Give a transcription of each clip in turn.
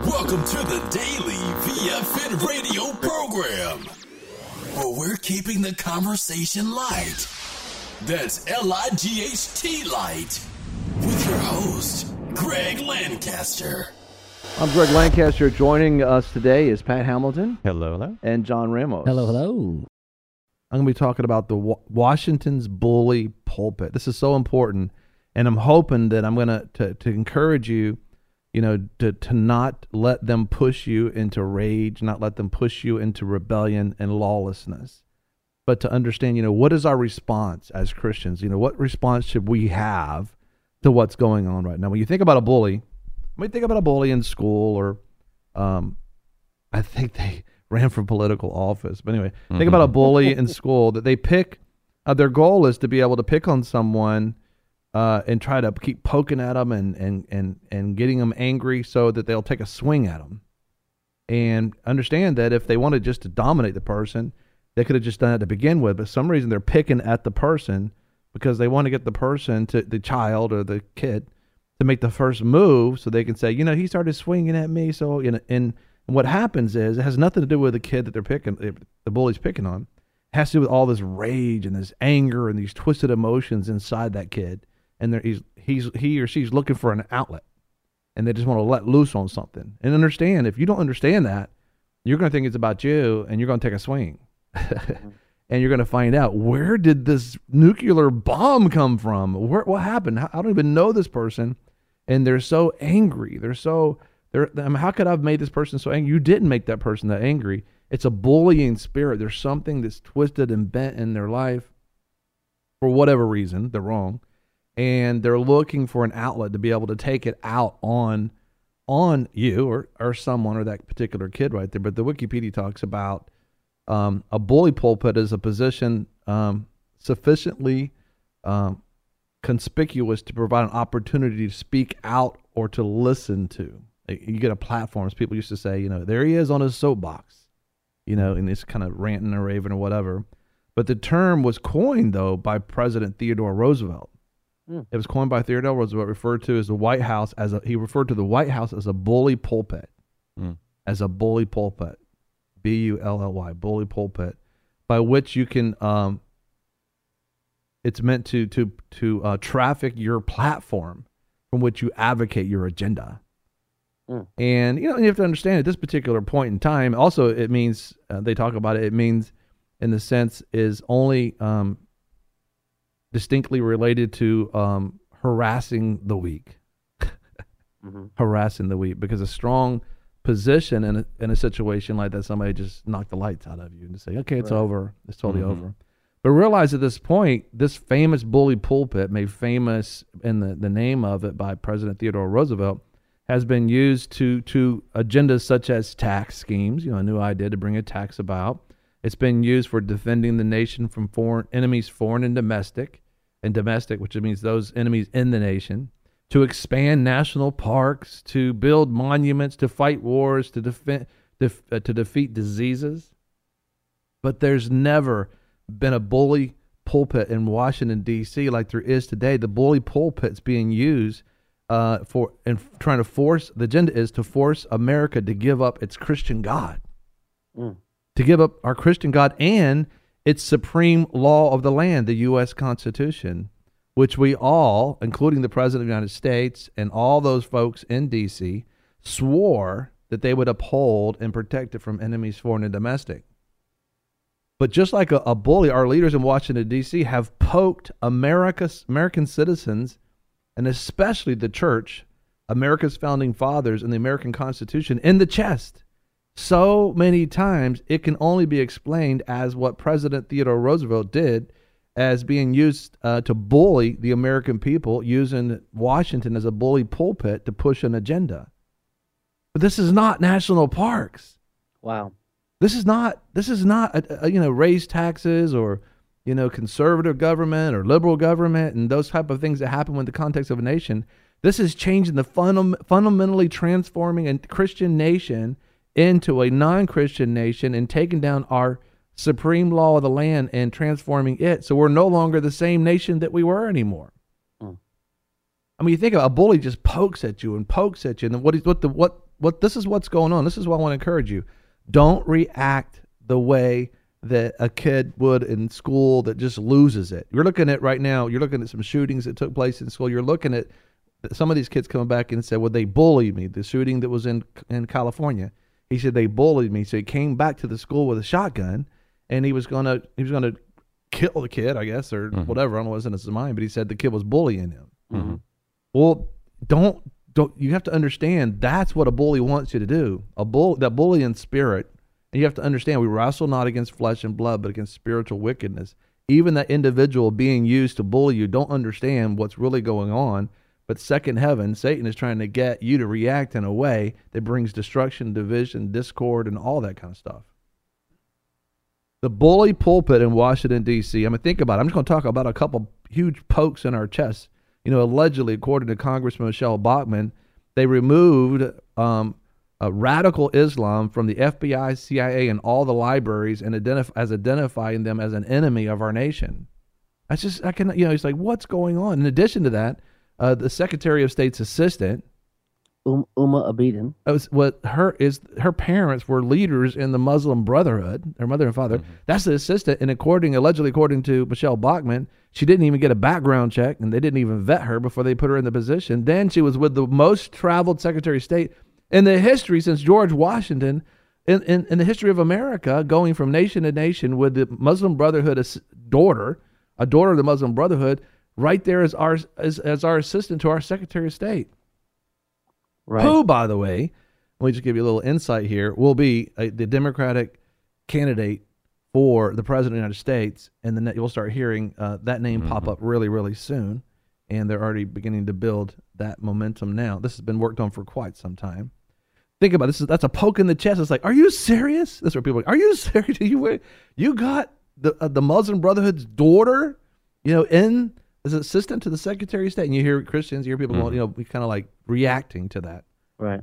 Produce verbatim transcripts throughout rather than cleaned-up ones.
Welcome to the Daily V F N radio program, where we're keeping the conversation light. That's L I G H T light. With your host, Greg Lancaster. I'm Greg Lancaster. Joining us today is Pat Hamilton. Hello, hello. And John Ramos. Hello, hello. I'm going to be talking about the Washington's bully pulpit. This is so important, and I'm hoping that I'm going to to, to encourage you, you know, to, to not let them push you into rage, not let them push you into rebellion and lawlessness, but to understand, you know, what is our response as Christians? You know, what response should we have to what's going on right now? When you think about a bully, when you think about a bully in school, or um, I think they ran for political office. But anyway, mm-hmm. think about a bully in school that they pick. Uh, their goal is to be able to pick on someone uh, and try to keep poking at them and, and, and, and getting them angry so that they'll take a swing at them. And understand that if they wanted just to dominate the person, they could have just done it to begin with. But for some reason, they're picking at the person because they want to get the person, to the child or the kid, to make the first move so they can say, you know, he started swinging at me. So, you know, and And what happens is, it has nothing to do with the kid that they're picking, the bully's picking on. It has to do with all this rage and this anger and these twisted emotions inside that kid. And he's, he's, he or she's looking for an outlet. And they just want to let loose on something. And understand, if you don't understand that, you're going to think it's about you, and you're going to take a swing. Mm-hmm. And you're going to find out, where did this nuclear bomb come from? Where, what happened? I don't even know this person. And they're so angry. They're so... There, I mean, how could I have made this person so angry? You didn't make that person that angry. It's a bullying spirit. There's something that's twisted and bent in their life for whatever reason. They're wrong. And they're looking for an outlet to be able to take it out on on you or, or someone or that particular kid right there. But the Wikipedia talks about um, a bully pulpit as a position um, sufficiently um, conspicuous to provide an opportunity to speak out or to listen to. You get a platform, as people used to say, you know, there he is on his soapbox, you know, and it's kind of ranting or raving or whatever. But the term was coined, though, by President Theodore Roosevelt. Mm. It was coined by Theodore Roosevelt, referred to as the White House as a, he referred to the White House as a bully pulpit, mm. as a bully pulpit, B U L L Y, bully pulpit, by which you can, um, it's meant to to to uh, traffic your platform from which you advocate your agenda. Mm. And, you know, you have to understand at this particular point in time, also it means, uh, they talk about it, it means in the sense is only um, distinctly related to um, harassing the weak. mm-hmm. Harassing the weak, because a strong position in a, in a situation like that, somebody just knocked the lights out of you and say, okay, it's right. over. It's totally mm-hmm. over. But realize at this point, this famous bully pulpit, made famous in the, the name of it by President Theodore Roosevelt, has been used to to agendas such as tax schemes, you know, a new idea to bring a tax about. It's been used for defending the nation from foreign enemies, foreign and domestic, and domestic, which means those enemies in the nation, to expand national parks, to build monuments, to fight wars, to defend, def, uh, to defeat diseases. But there's never been a bully pulpit in Washington, D C like there is today. The bully pulpit's being used Uh, for and trying to force, the agenda is to force America to give up its Christian God, mm. to give up our Christian God and its supreme law of the land, the U S Constitution, which we all, including the President of the United States and all those folks in D C, swore that they would uphold and protect it from enemies, foreign and domestic. But just like a, a bully, our leaders in Washington, D C have poked America's, American citizens, and especially the church, America's founding fathers and the American Constitution, in the chest so many times it can only be explained as what President Theodore Roosevelt did, as being used uh, to bully the American people, using Washington as a bully pulpit to push an agenda. But this is not national parks. Wow. This is not, this is not, a, a, you know, raise taxes or, you know, conservative government or liberal government and those type of things that happen in the context of a nation. This is changing the fundam- fundamentally transforming a Christian nation into a non-Christian nation and taking down our supreme law of the land and transforming it. So we're no longer the same nation that we were anymore. Mm. I mean, you think of a bully just pokes at you and pokes at you. And what, is, what, the, what what this is what's going on. This is what I want to encourage you. Don't react the way that a kid would in school that just loses it. You're looking at right now, you're looking at some shootings that took place in school. You're looking at some of these kids coming back and said, well, they bullied me. The shooting that was in in California. He said they bullied me. So he came back to the school with a shotgun, and he was gonna he was gonna kill the kid, I guess, or mm-hmm. whatever. I don't know what's in his mind, but he said the kid was bullying him. Mm-hmm. Well, don't don't you have to understand that's what a bully wants you to do. A bull that bullying spirit. And you have to understand we wrestle not against flesh and blood, but against spiritual wickedness. Even that individual being used to bully you don't understand what's really going on. But second heaven, Satan is trying to get you to react in a way that brings destruction, division, discord, and all that kind of stuff. The bully pulpit in Washington, D C, I mean, think about it. I'm just going to talk about a couple huge pokes in our chest. You know, allegedly, according to Congressman Michelle Bachmann, they removed um, uh, radical Islam from the F B I, C I A, and all the libraries and identif- as identifying them as an enemy of our nation. That's just, I can, you know, it's like, what's going on? In addition to that, uh, the Secretary of State's assistant, Um, Uma Abedin. Was, what her is her parents were leaders in the Muslim Brotherhood, her mother and father. Mm-hmm. That's the assistant, and according allegedly according to Michelle Bachmann, she didn't even get a background check, and they didn't even vet her before they put her in the position. Then she was with the most traveled Secretary of State in the history since George Washington, in, in, in the history of America, going from nation to nation with the Muslim Brotherhood as daughter, a daughter of the Muslim Brotherhood, right there as our as, as our assistant to our Secretary of State. Right. Who, by the way, let me just give you a little insight here, will be a, the Democratic candidate for the President of the United States, and then you'll start hearing uh, that name mm-hmm. pop up really, really soon, and they're already beginning to build that momentum now. This has been worked on for quite some time. Think about it. This is that's a poke in the chest. It's like, are you serious? That's what people are like, are you serious? You you got the uh, the Muslim Brotherhood's daughter, you know, in as an assistant to the Secretary of State, and you hear Christians, you hear people mm-hmm. going, you know, kind of like reacting to that. Right.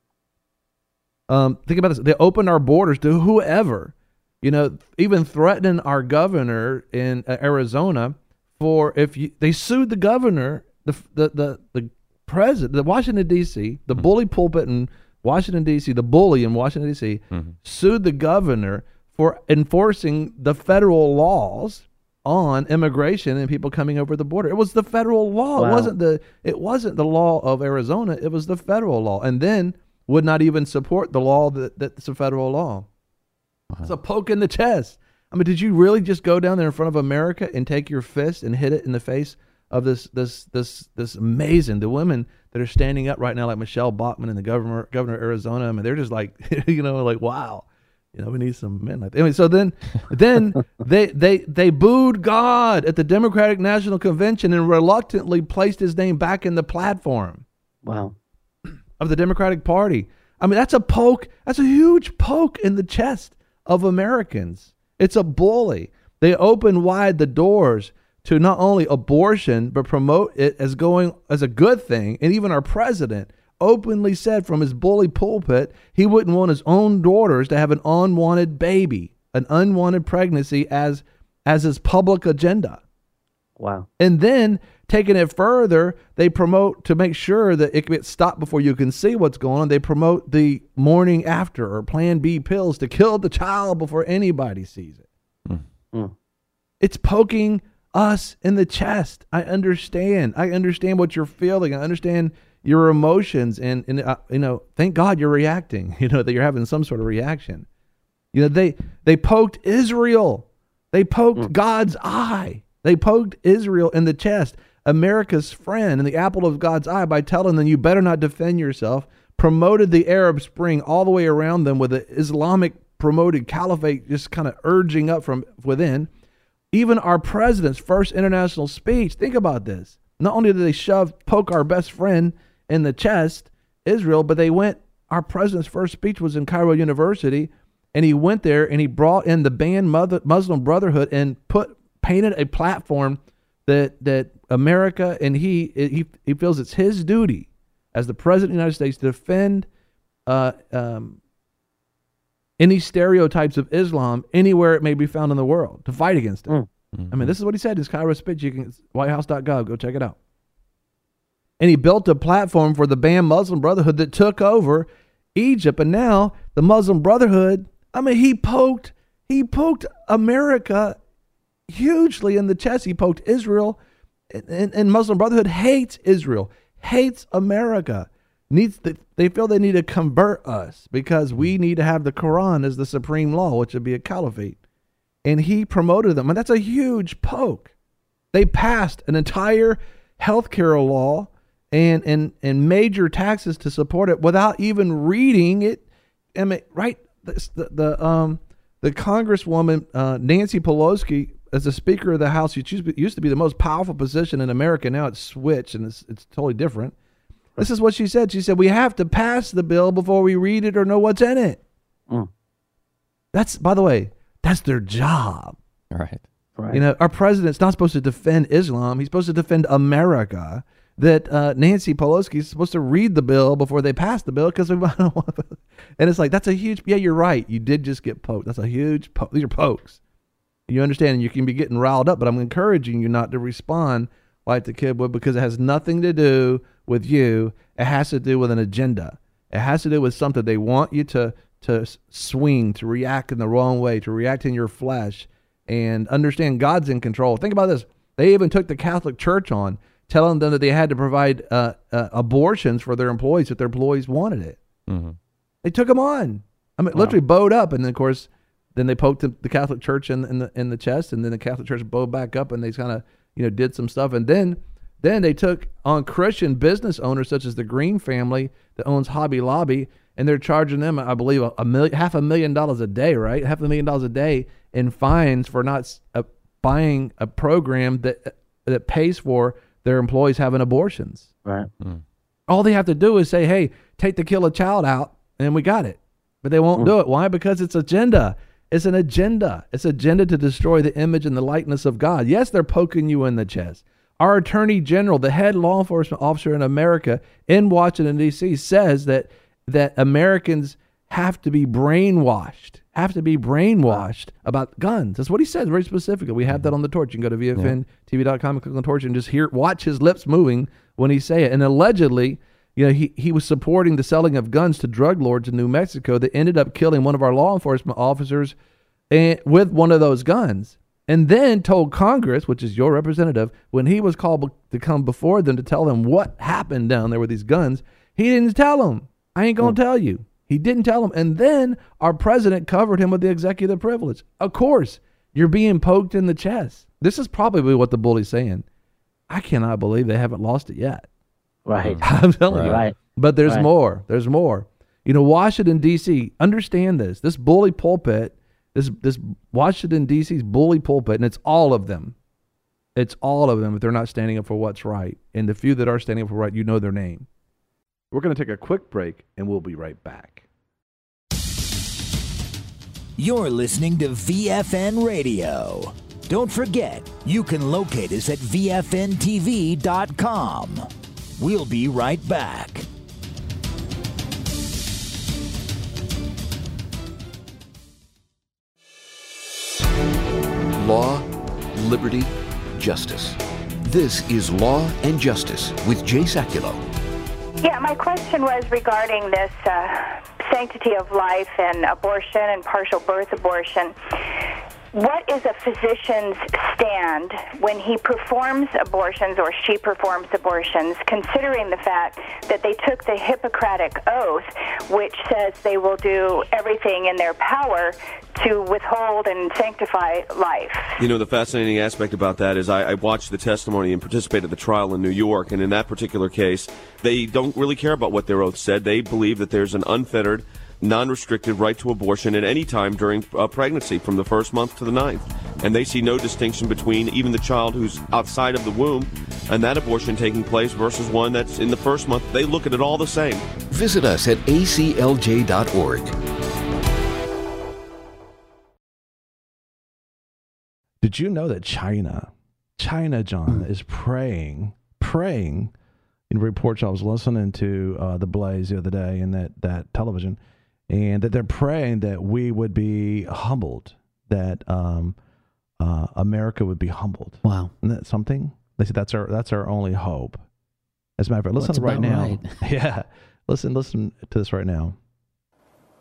Um, think about this. They opened our borders to whoever, you know, even threatening our governor in uh, Arizona for if you, they sued the governor, the the the, the president, the Washington, D C, the mm-hmm. bully pulpit in Washington, D C, the bully in Washington, D C, mm-hmm. sued the governor for enforcing the federal laws on immigration and people coming over the border. It was the federal law. Wow. It wasn't the it wasn't the law of Arizona. It was the federal law. And then would not even support the law that, that's a federal law. Wow. It's a poke in the chest. I mean, did you really just go down there in front of America and take your fist and hit it in the face of this this this this amazing the women that are standing up right now, like Michelle Bachmann and the governor governor of Arizona? I mean, they're just like, you know, like, wow. You know, we need some men like that. Anyway, so then, then they they they booed God at the Democratic National Convention and reluctantly placed his name back in the platform. Wow. Of the Democratic Party. I mean, that's a poke. That's a huge poke in the chest of Americans. It's a bully. They open wide the doors to not only abortion, but promote it as going as a good thing. And even our president openly said from his bully pulpit he wouldn't want his own daughters to have an unwanted baby, an unwanted pregnancy as as his public agenda. Wow. And then taking it further, they promote to make sure that it gets stopped before you can see what's going on. They promote the morning after or Plan B pills to kill the child before anybody sees it. Mm. Mm. It's poking us in the chest. I understand. I understand what you're feeling. I understand your emotions, and, and uh, you know, thank God you're reacting, you know, that you're having some sort of reaction. You know, they, they poked Israel. They poked mm. God's eye. They poked Israel in the chest, America's friend, and the apple of God's eye, by telling them you better not defend yourself, promoted the Arab Spring all the way around them with the Islamic promoted caliphate just kind of urging up from within. Even our president's first international speech, think about this. Not only did they shove, poke our best friend in the chest, Israel, but they went, our president's first speech was in Cairo University, and he went there and he brought in the banned Muslim Brotherhood and put painted a platform that that America and he he he feels it's his duty as the president of the United States to defend uh, um, any stereotypes of Islam anywhere it may be found in the world, to fight against it. Mm-hmm. I mean, this is what he said. His Cairo speech. You can white house dot gov. Go check it out. And he built a platform for the banned Muslim Brotherhood that took over Egypt, and now the Muslim Brotherhood. I mean, he poked he poked America hugely in the chest. He poked Israel, and, and Muslim Brotherhood hates Israel, hates America. Needs to, they feel they need to convert us because we need to have the Quran as the supreme law, which would be a caliphate. And he promoted them, and that's a huge poke. They passed an entire healthcare law and and and major taxes to support it without even reading it. I mean, right? The the, the um the Congresswoman uh, Nancy Pelosi, as the Speaker of the House, which used to be the most powerful position in America, now it's switched and it's it's totally different. This is what she said. She said, we have to pass the bill before we read it or know what's in it. Mm. That's, by the way, that's their job. Right. Right. You know, our president's not supposed to defend Islam. He's supposed to defend America. That uh, Nancy Pelosi is supposed to read the bill before they pass the bill because we don't want to. And it's like, that's a huge, yeah, you're right. You did just get poked. That's a huge, po- these are pokes. You understand? And you can be getting riled up, but I'm encouraging you not to respond like the kid would because it has nothing to do with you. It has to do with an agenda. It has to do with something they want you to to swing, to react in the wrong way, to react in your flesh, and understand God's in control. Think about this. They even took the Catholic Church on, telling them that they had to provide uh, uh, abortions for their employees if their employees wanted it. Mm-hmm. They took them on. I mean, wow. Literally bowed up, and then of course, then they poked the, the Catholic Church in, in the in the chest, and then the Catholic Church bowed back up, and they kind of you know did some stuff, and then. Then they took on Christian business owners such as the Green family that owns Hobby Lobby, and they're charging them, I believe, a, a million, half a million dollars a day, right? Half a million dollars a day in fines for not uh, buying a program that that pays for their employees having abortions. Right. Mm. All they have to do is say, "Hey, take the kill a child out," and we got it. But they won't mm. do it. Why? Because it's agenda. It's an agenda. It's agenda to destroy the image and the likeness of God. Yes, they're poking you in the chest. Our Attorney General, the head law enforcement officer in America in Washington, D C, says that that Americans have to be brainwashed, have to be brainwashed about guns. That's what he says very specifically. We have that on the torch. You can go to V F N T V dot com and click on the torch and just hear, watch his lips moving when he say it. And allegedly, you know, he, he was supporting the selling of guns to drug lords in New Mexico that ended up killing one of our law enforcement officers and, with one of those guns. And then told Congress, which is your representative, when he was called to come before them to tell them what happened down there with these guns, he didn't tell them. I ain't going to tell you. He didn't tell them. And then our president covered him with the executive privilege. Of course, you're being poked in the chest. This is probably what the bully's saying. I cannot believe they haven't lost it yet. Right. I'm telling right. you. Right. But there's right. more. There's more. You know, Washington, D C, understand this. This bully pulpit, This this Washington, D C's bully pulpit, and it's all of them. It's all of them if they're not standing up for what's right. And the few that are standing up for right, you know their name. We're going to take a quick break, and we'll be right back. You're listening to V F N Radio. Don't forget, you can locate us at V F N T V dot com. We'll be right back. Law, liberty, justice. This is Law and Justice with Jay Sekulow. Yeah, my question was regarding this uh, sanctity of life and abortion and partial birth abortion. What is a physician's stand when he performs abortions or she performs abortions, considering the fact that they took the Hippocratic Oath, which says they will do everything in their power to withhold and sanctify life? You know, the fascinating aspect about that is I, I watched the testimony and participated in the trial in New York, and in that particular case, they don't really care about what their oath said. They believe that there's an unfettered, non-restricted right to abortion at any time during uh, pregnancy from the first month to the ninth. And they see no distinction between even the child who's outside of the womb and that abortion taking place versus one that's in the first month. They look at it all the same. Visit us at A C L J dot org. Did you know that China, China, John, is praying, praying, in reports I was listening to uh, The Blaze the other day in that, that television, and that they're praying that we would be humbled, that um, uh, America would be humbled. Wow. Isn't that something? They said that's our that's our only hope. As a matter of fact, listen That's right about now. right. Yeah. Listen, listen to this right now.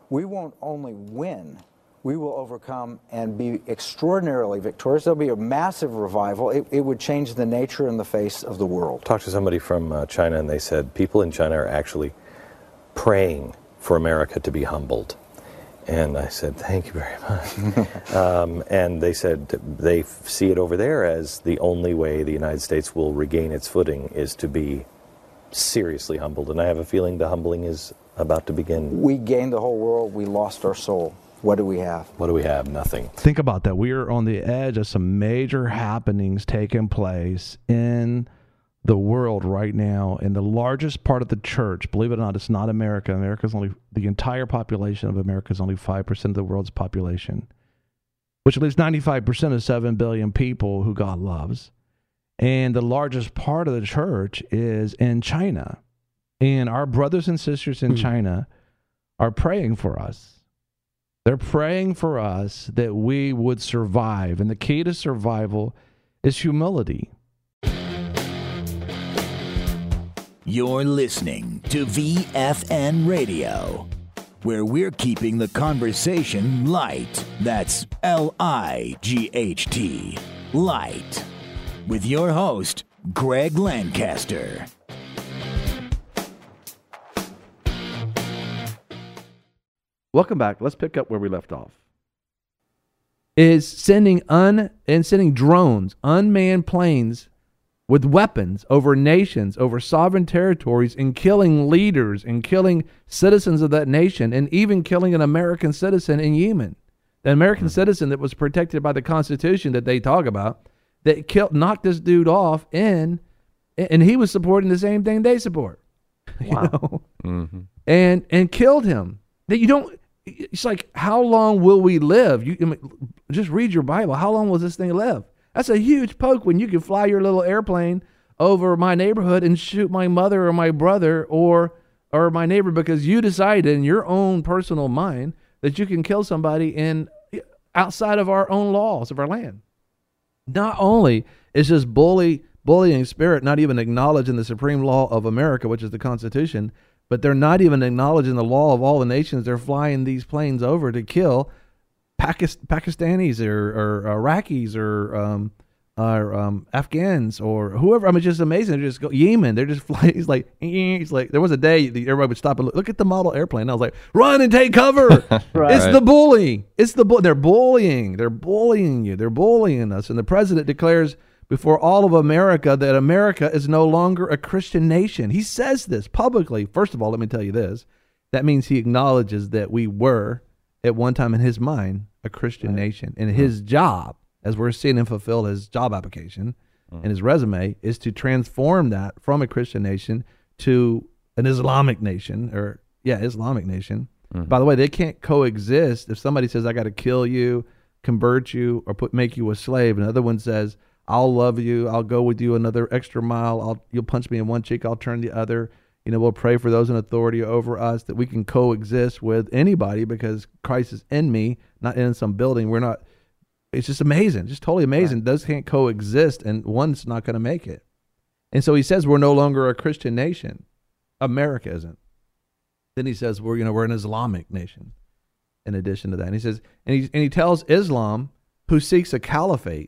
we won't only win, we will overcome and be extraordinarily victorious. There'll be a massive revival. It, it would change the nature and the face of the world. Talked to somebody from uh, China, and they said people in China are actually praying for America to be humbled. And I said, thank you very much. um, and they said they see it over there as the only way the United States will regain its footing is to be seriously humbled. And I have a feeling the humbling is about to begin. We gained the whole world. We lost our soul. What do we have? What do we have? Nothing. Think about that. We are on the edge of some major happenings taking place in the world right now. And the largest part of the church, believe it or not, it's not America. America's only, the entire population of America is only five percent of the world's population, which leaves ninety-five percent of seven billion people who God loves. And the largest part of the church is in China. And our brothers and sisters in mm. China are praying for us. They're praying for us that we would survive. And the key to survival is humility. You're listening to V F N Radio, where we're keeping the conversation light. That's L I G H T, light. With your host, Greg Lancaster. Welcome back. Let's pick up where we left off. Is sending un and sending drones, unmanned planes with weapons over nations, over sovereign territories, and killing leaders and killing citizens of that nation, and even killing an American citizen in Yemen. The American mm-hmm. citizen that was protected by the Constitution that they talk about, that killed, knocked this dude off in, and he was supporting the same thing they support. Wow. You know? Mm-hmm. And and killed him. That you don't. It's like, how long will we live? You I mean, just read your Bible. How long will this thing live? That's a huge poke when you can fly your little airplane over my neighborhood and shoot my mother or my brother or or my neighbor because you decided in your own personal mind that you can kill somebody in outside of our own laws of our land. Not only is this bully bullying spirit not even acknowledging the supreme law of America, which is the Constitution, but they're not even acknowledging the law of all the nations they're flying these planes over to kill Pakist- Pakistanis or, or Iraqis or, um, or um, Afghans or whoever. I mean, it's just amazing. They're just go Yemen. They're just flying. He's like, he's like, there was a day that everybody would stop and look, look at the model airplane. And I was like, run and take cover. Right. It's the bully. It's the bull. They're bullying. They're bullying you. They're bullying us. And the president declares before all of America that America is no longer a Christian nation. He says this publicly. First of all, let me tell you this. That means he acknowledges that we were, at one time in his mind, a Christian right. nation. And mm-hmm. his job, as we're seeing him fulfill his job application mm-hmm. and his resume, is to transform that from a Christian nation to an Islamic nation, or, yeah, Islamic nation. Mm-hmm. By the way, they can't coexist. If somebody says, I got to kill you, convert you, or put make you a slave, another one says, I'll love you. I'll go with you another extra mile. I'll you'll punch me in one cheek. I'll turn the other. You know, we'll pray for those in authority over us that we can coexist with anybody because Christ is in me, not in some building. We're not. It's just amazing, just totally amazing. Right. Those can't coexist, and one's not going to make it. And so he says we're no longer a Christian nation. America isn't. Then he says we're you know we're an Islamic nation. In addition to that, and he says, and he and he tells Islam, who seeks a caliphate,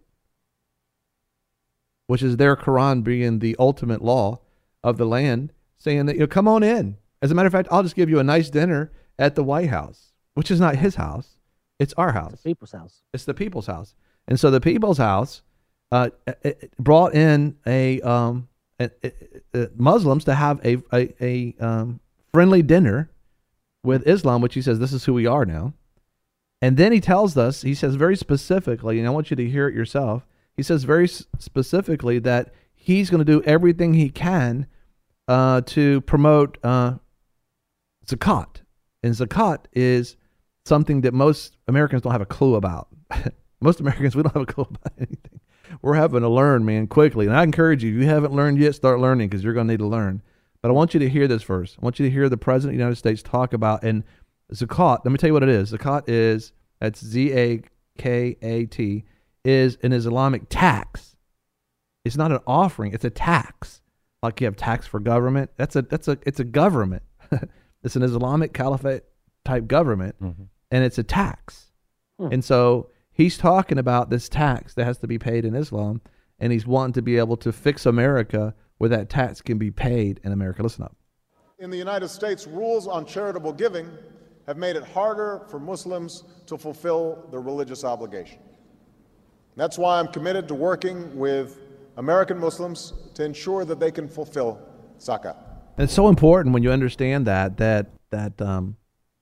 which is their Quran being the ultimate law of the land, saying that, you know, come on in. As a matter of fact, I'll just give you a nice dinner at the White House, which is not his house. It's our house. It's the people's house. It's the people's house. And so the people's house uh, it brought in a, um, a, a, a Muslims to have a, a, a um, friendly dinner with Islam, which he says, this is who we are now. And then he tells us, he says very specifically, and I want you to hear it yourself, he says very specifically that he's going to do everything he can uh, to promote uh, zakat. And zakat is something that most Americans don't have a clue about. Most Americans, we don't have a clue about anything. We're having to learn, man, quickly. And I encourage you, if you haven't learned yet, start learning because you're going to need to learn. But I want you to hear this first. I want you to hear the President of the United States talk about, and zakat, let me tell you what it is. Zakat is, that's Z A K A T, is an Islamic tax. It's not an offering, it's a tax. Like you have tax for government. That's a that's a it's a government. It's an Islamic caliphate type government, Mm-hmm. and it's a tax. Hmm. And so he's talking about this tax that has to be paid in Islam, and he's wanting to be able to fix America where that tax can be paid in America. Listen up. In the United States, rules on charitable giving have made it harder for Muslims to fulfill their religious obligation. That's why I'm committed to working with American Muslims to ensure that they can fulfill zakat. And it's so important when you understand that, that, that, um,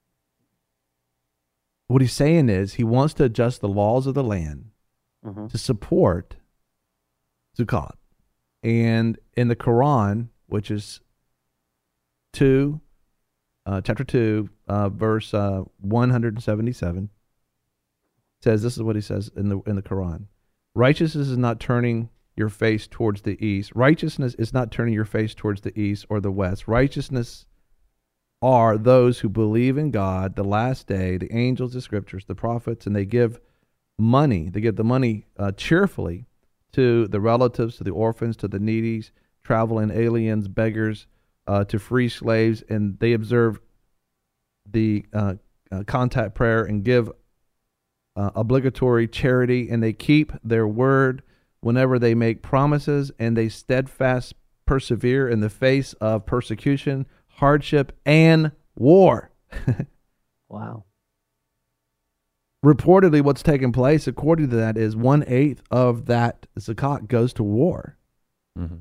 what he's saying is he wants to adjust the laws of the land Mm-hmm. to support zakat. And in the Quran, which is two, uh, chapter two, uh, verse uh, one hundred seventy-seven, says, this is what he says in the in the Quran: righteousness is not turning your face towards the east. Righteousness is not turning your face towards the east or the west. Righteousness are those who believe in God, the last day, the angels, the scriptures, the prophets, and they give money. They give the money uh, cheerfully to the relatives, to the orphans, to the needies, traveling aliens, beggars, uh, to free slaves, and they observe the uh, uh, contact prayer and give uh, obligatory charity, and they keep their word whenever they make promises, and they steadfast persevere in the face of persecution, hardship, and war. Wow. Reportedly, what's taking place, according to that, is one eighth of that zakat goes to war. Mm-hmm.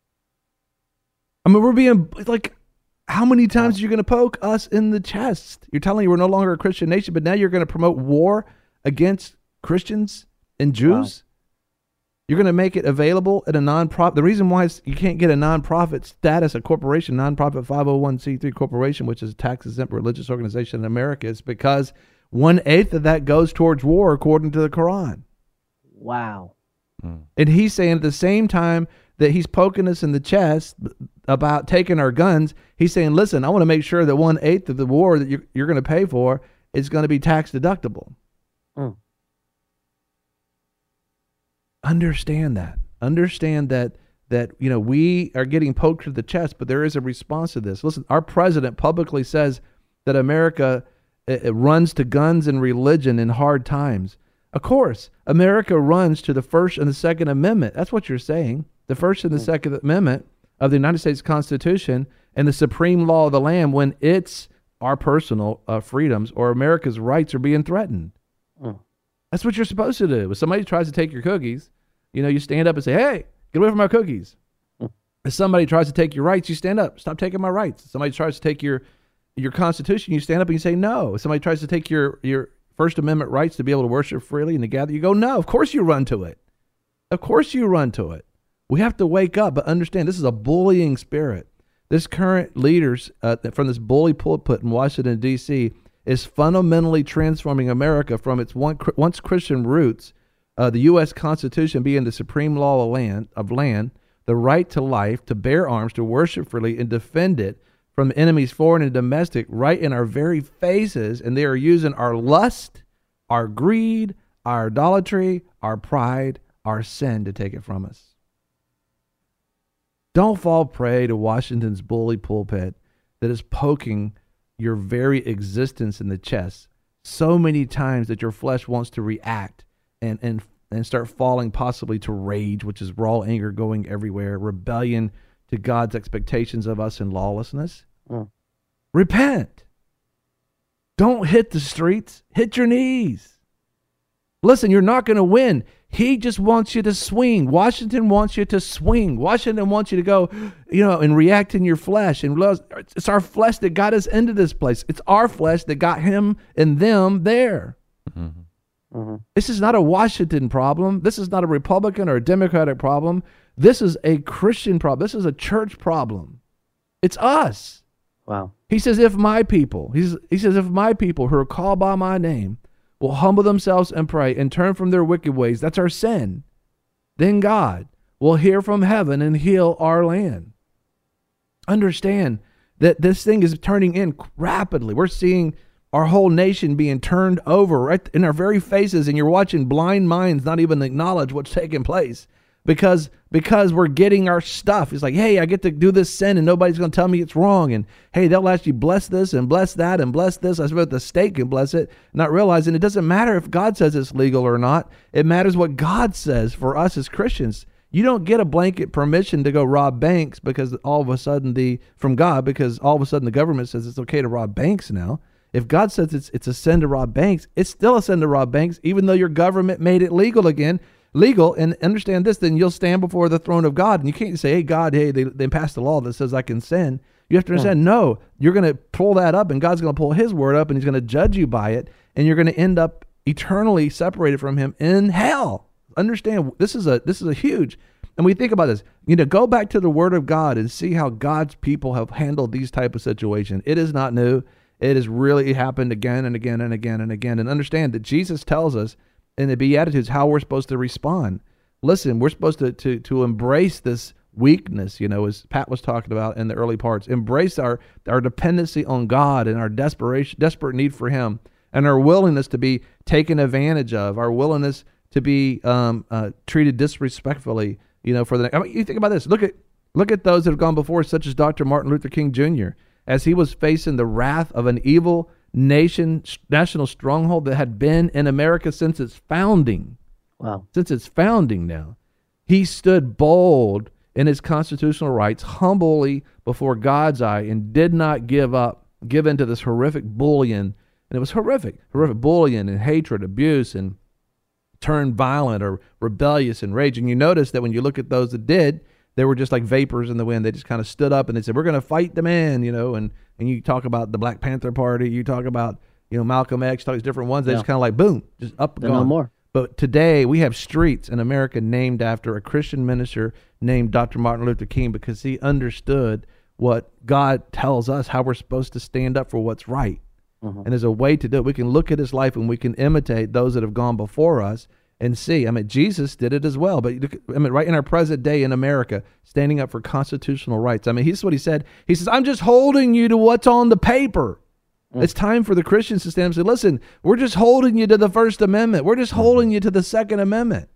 I mean, we're being like, how many times are you going to poke us in the chest? You're telling me we're no longer a Christian nation, but now you're going to promote war against Christians and Jews? Wow. You're going to make it available at a nonprofit. The reason why you can't get a nonprofit status, a corporation, nonprofit five oh one c three corporation, which is a tax-exempt religious organization in America, is because one-eighth of that goes towards war, according to the Quran. Wow. Mm. And he's saying at the same time that he's poking us in the chest about taking our guns, he's saying, listen, I want to make sure that one-eighth of the war that you're, you're going to pay for is going to be tax-deductible. Mm. Understand that. Understand that, that, you know, we are getting poked to the chest, but there is a response to this. Listen, our president publicly says that America it, it runs to guns and religion in hard times. Of course, America runs to the First and the Second Amendment. That's what you're saying. The First and the Second Amendment of the United States Constitution and the supreme law of the land when it's our personal uh, freedoms or America's rights are being threatened. Mm. That's what you're supposed to do. If somebody tries to take your cookies, you know, you stand up and say, hey, get away from my cookies. Mm. If somebody tries to take your rights, you stand up. Stop taking my rights. If somebody tries to take your your Constitution, you stand up and you say no. If somebody tries to take your, your First Amendment rights to be able to worship freely and to gather, you go no. Of course you run to it. Of course you run to it. We have to wake up, but understand this is a bullying spirit. This current leaders uh, from this bully pulpit in Washington, D C is fundamentally transforming America from its one, once Christian roots, uh, the U S Constitution being the supreme law of land, of land, the right to life, to bear arms, to worship freely, and defend it from enemies foreign and domestic right in our very faces, and they are using our lust, our greed, our idolatry, our pride, our sin to take it from us. Don't fall prey to Washington's bully pulpit that is poking your very existence in the chest so many times that your flesh wants to react and, and, and start falling possibly to rage, which is raw anger going everywhere, rebellion to God's expectations of us in lawlessness. Mm. Repent. Don't hit the streets. Hit your knees. Listen, you're not going to win. He just wants you to swing. Washington wants you to swing. Washington wants you to go, you know, and react in your flesh. And it's our flesh that got us into this place. It's our flesh that got him and them there. Mm-hmm. Mm-hmm. This is not a Washington problem. This is not a Republican or a Democratic problem. This is a Christian problem. This is a church problem. It's us. Wow. He says, if my people, he's, he says, if my people who are called by my name will humble themselves and pray and turn from their wicked ways, that's our sin, then God will hear from heaven and heal our land. Understand that this thing is turning in rapidly. We're seeing our whole nation being turned over right in our very faces, and you're watching blind minds not even acknowledge what's taking place. because because we're getting our stuff. It's like, hey, I get to do this sin and nobody's going to tell me it's wrong. And hey, they'll actually bless this and bless that and bless this. I suppose the state can bless it, not realizing it doesn't matter if God says it's legal or not. It matters what God says for us as Christians. You don't get a blanket permission to go rob banks because all of a sudden the from God because all of a sudden the government says it's okay to rob banks now. If God says it's it's a sin to rob banks, it's still a sin to rob banks, even though your government made it legal again. Legal, and understand this, then you'll stand before the throne of God, and you can't say, hey, God, hey, they, they passed a law that says I can sin. You have to understand, no, you're going to pull that up, and God's going to pull his word up, and he's going to judge you by it, and you're going to end up eternally separated from him in hell. Understand, this is a this is a huge, and we think about this, you know, go back to the word of God and see how God's people have handled these type of situations. It is not new. It has really happened again and again and again and again, and understand that Jesus tells us in the Beatitudes how we're supposed to respond. Listen, we're supposed to, to, to embrace this weakness, you know, as Pat was talking about in the early parts. Embrace our, our dependency on God and our desperation, desperate need for him, and our willingness to be taken advantage of, our willingness to be um, uh, treated disrespectfully, you know, for the, I mean, you think about this. Look at, look at those that have gone before, such as Doctor Martin Luther King Junior, as he was facing the wrath of an evil nation, national stronghold that had been in America since its founding. Wow. Since its founding now. He stood bold in his constitutional rights, humbly before God's eye, and did not give up, give in to this horrific bullying. And it was horrific, horrific bullying and hatred, abuse, and turned violent or rebellious and raging. You notice that when you look at those that did, they were just like vapors in the wind. They just kind of stood up and they said, we're going to fight the man, you know, and, and you talk about the Black Panther Party, you talk about, you know, Malcolm X, talk these different ones. They yeah. just kind of like, boom, just up and gone. No more. But today we have streets in America named after a Christian minister named Doctor Martin Luther King, because he understood what God tells us, how we're supposed to stand up for what's right. Mm-hmm. And there's a way to do it. We can look at his life and we can imitate those that have gone before us and see. I mean, Jesus did it as well. But I mean, right in our present day in America, standing up for constitutional rights. I mean, here's what he said. He says, I'm just holding you to what's on the paper. Mm. It's time for the Christians to stand up and say, listen, we're just holding you to the First Amendment. We're just mm-hmm. holding you to the Second Amendment.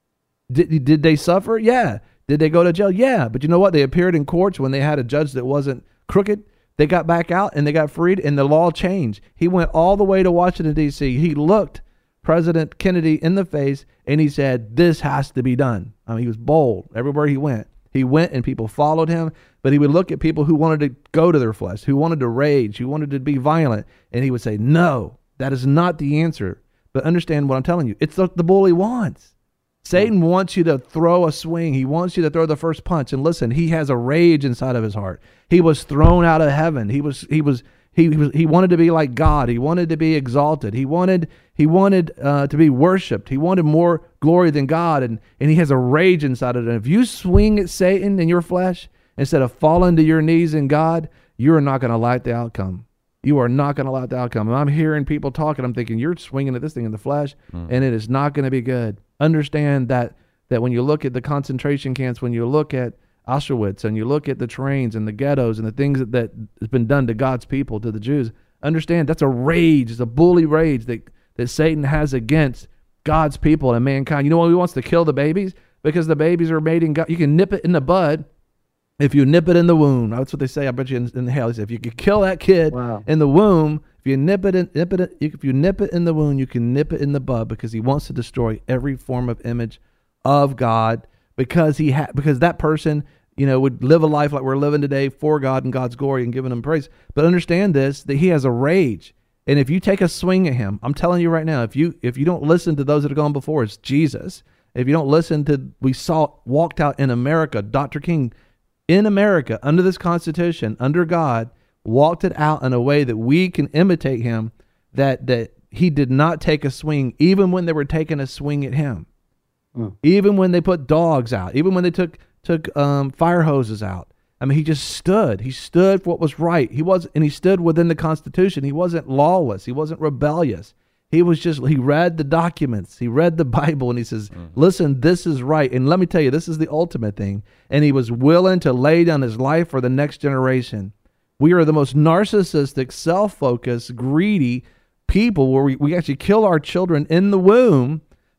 Did, did they suffer? Yeah. Did they go to jail? Yeah. But you know what? They appeared in courts when they had a judge that wasn't crooked. They got back out and they got freed, and the law changed. He went all the way to Washington, D C He looked President Kennedy in the face, and he said, this has to be done. I mean, he was bold everywhere he went. He went and people followed him, but he would look at people who wanted to go to their flesh, who wanted to rage, who wanted to be violent, and he would say, no, that is not the answer. But understand what I'm telling you. It's what the bully wants. Satan wants you to throw a swing. He wants you to throw the first punch. And listen, he has a rage inside of his heart. He was thrown out of heaven. He was, he was, he, he was, he wanted to be like God. He wanted to be exalted. He wanted, he wanted uh, to be worshipped. He wanted more glory than God. And, and he has a rage inside of it. And if you swing at Satan in your flesh, instead of falling to your knees in God, you are not going to like the outcome. You are not going to like the outcome. And I'm hearing people talking. I'm thinking, you're swinging at this thing in the flesh, mm. and it is not going to be good. Understand that that when you look at the concentration camps, when you look at Auschwitz, and you look at the trains and the ghettos and the things that, that has been done to God's people, to the Jews, understand that's a rage. It's a bully rage that, that Satan has against God's people and mankind. You know why he wants to kill the babies? Because the babies are made in God. You can nip it in the bud if you nip it in the womb. That's what they say. I bet you in, in hell. They say if you could kill that kid wow. in the womb, if you nip it in, nip it, if you nip it in the womb, you can nip it in the bud, because he wants to destroy every form of image of God, because he ha- because that person, you know, would live a life like we're living today for God and God's glory and giving him praise. But understand this, that he has a rage. And if you take a swing at him, I'm telling you right now, if you if you don't listen to those that have gone before us, Jesus, if you don't listen to, we saw walked out in America, Doctor King, in America, under this Constitution, under God, walked it out in a way that we can imitate him, that that he did not take a swing, even when they were taking a swing at him. Mm. Even when they put dogs out, even when they took took um, fire hoses out. I mean, he just stood. He stood for what was right. He was, and he stood within the Constitution. He wasn't lawless. He wasn't rebellious. He was just, he read the documents. He read the Bible, and he says, mm. listen, this is right. And let me tell you, this is the ultimate thing. And he was willing to lay down his life for the next generation. We are the most narcissistic, self-focused, greedy people, where we, we actually kill our children in the womb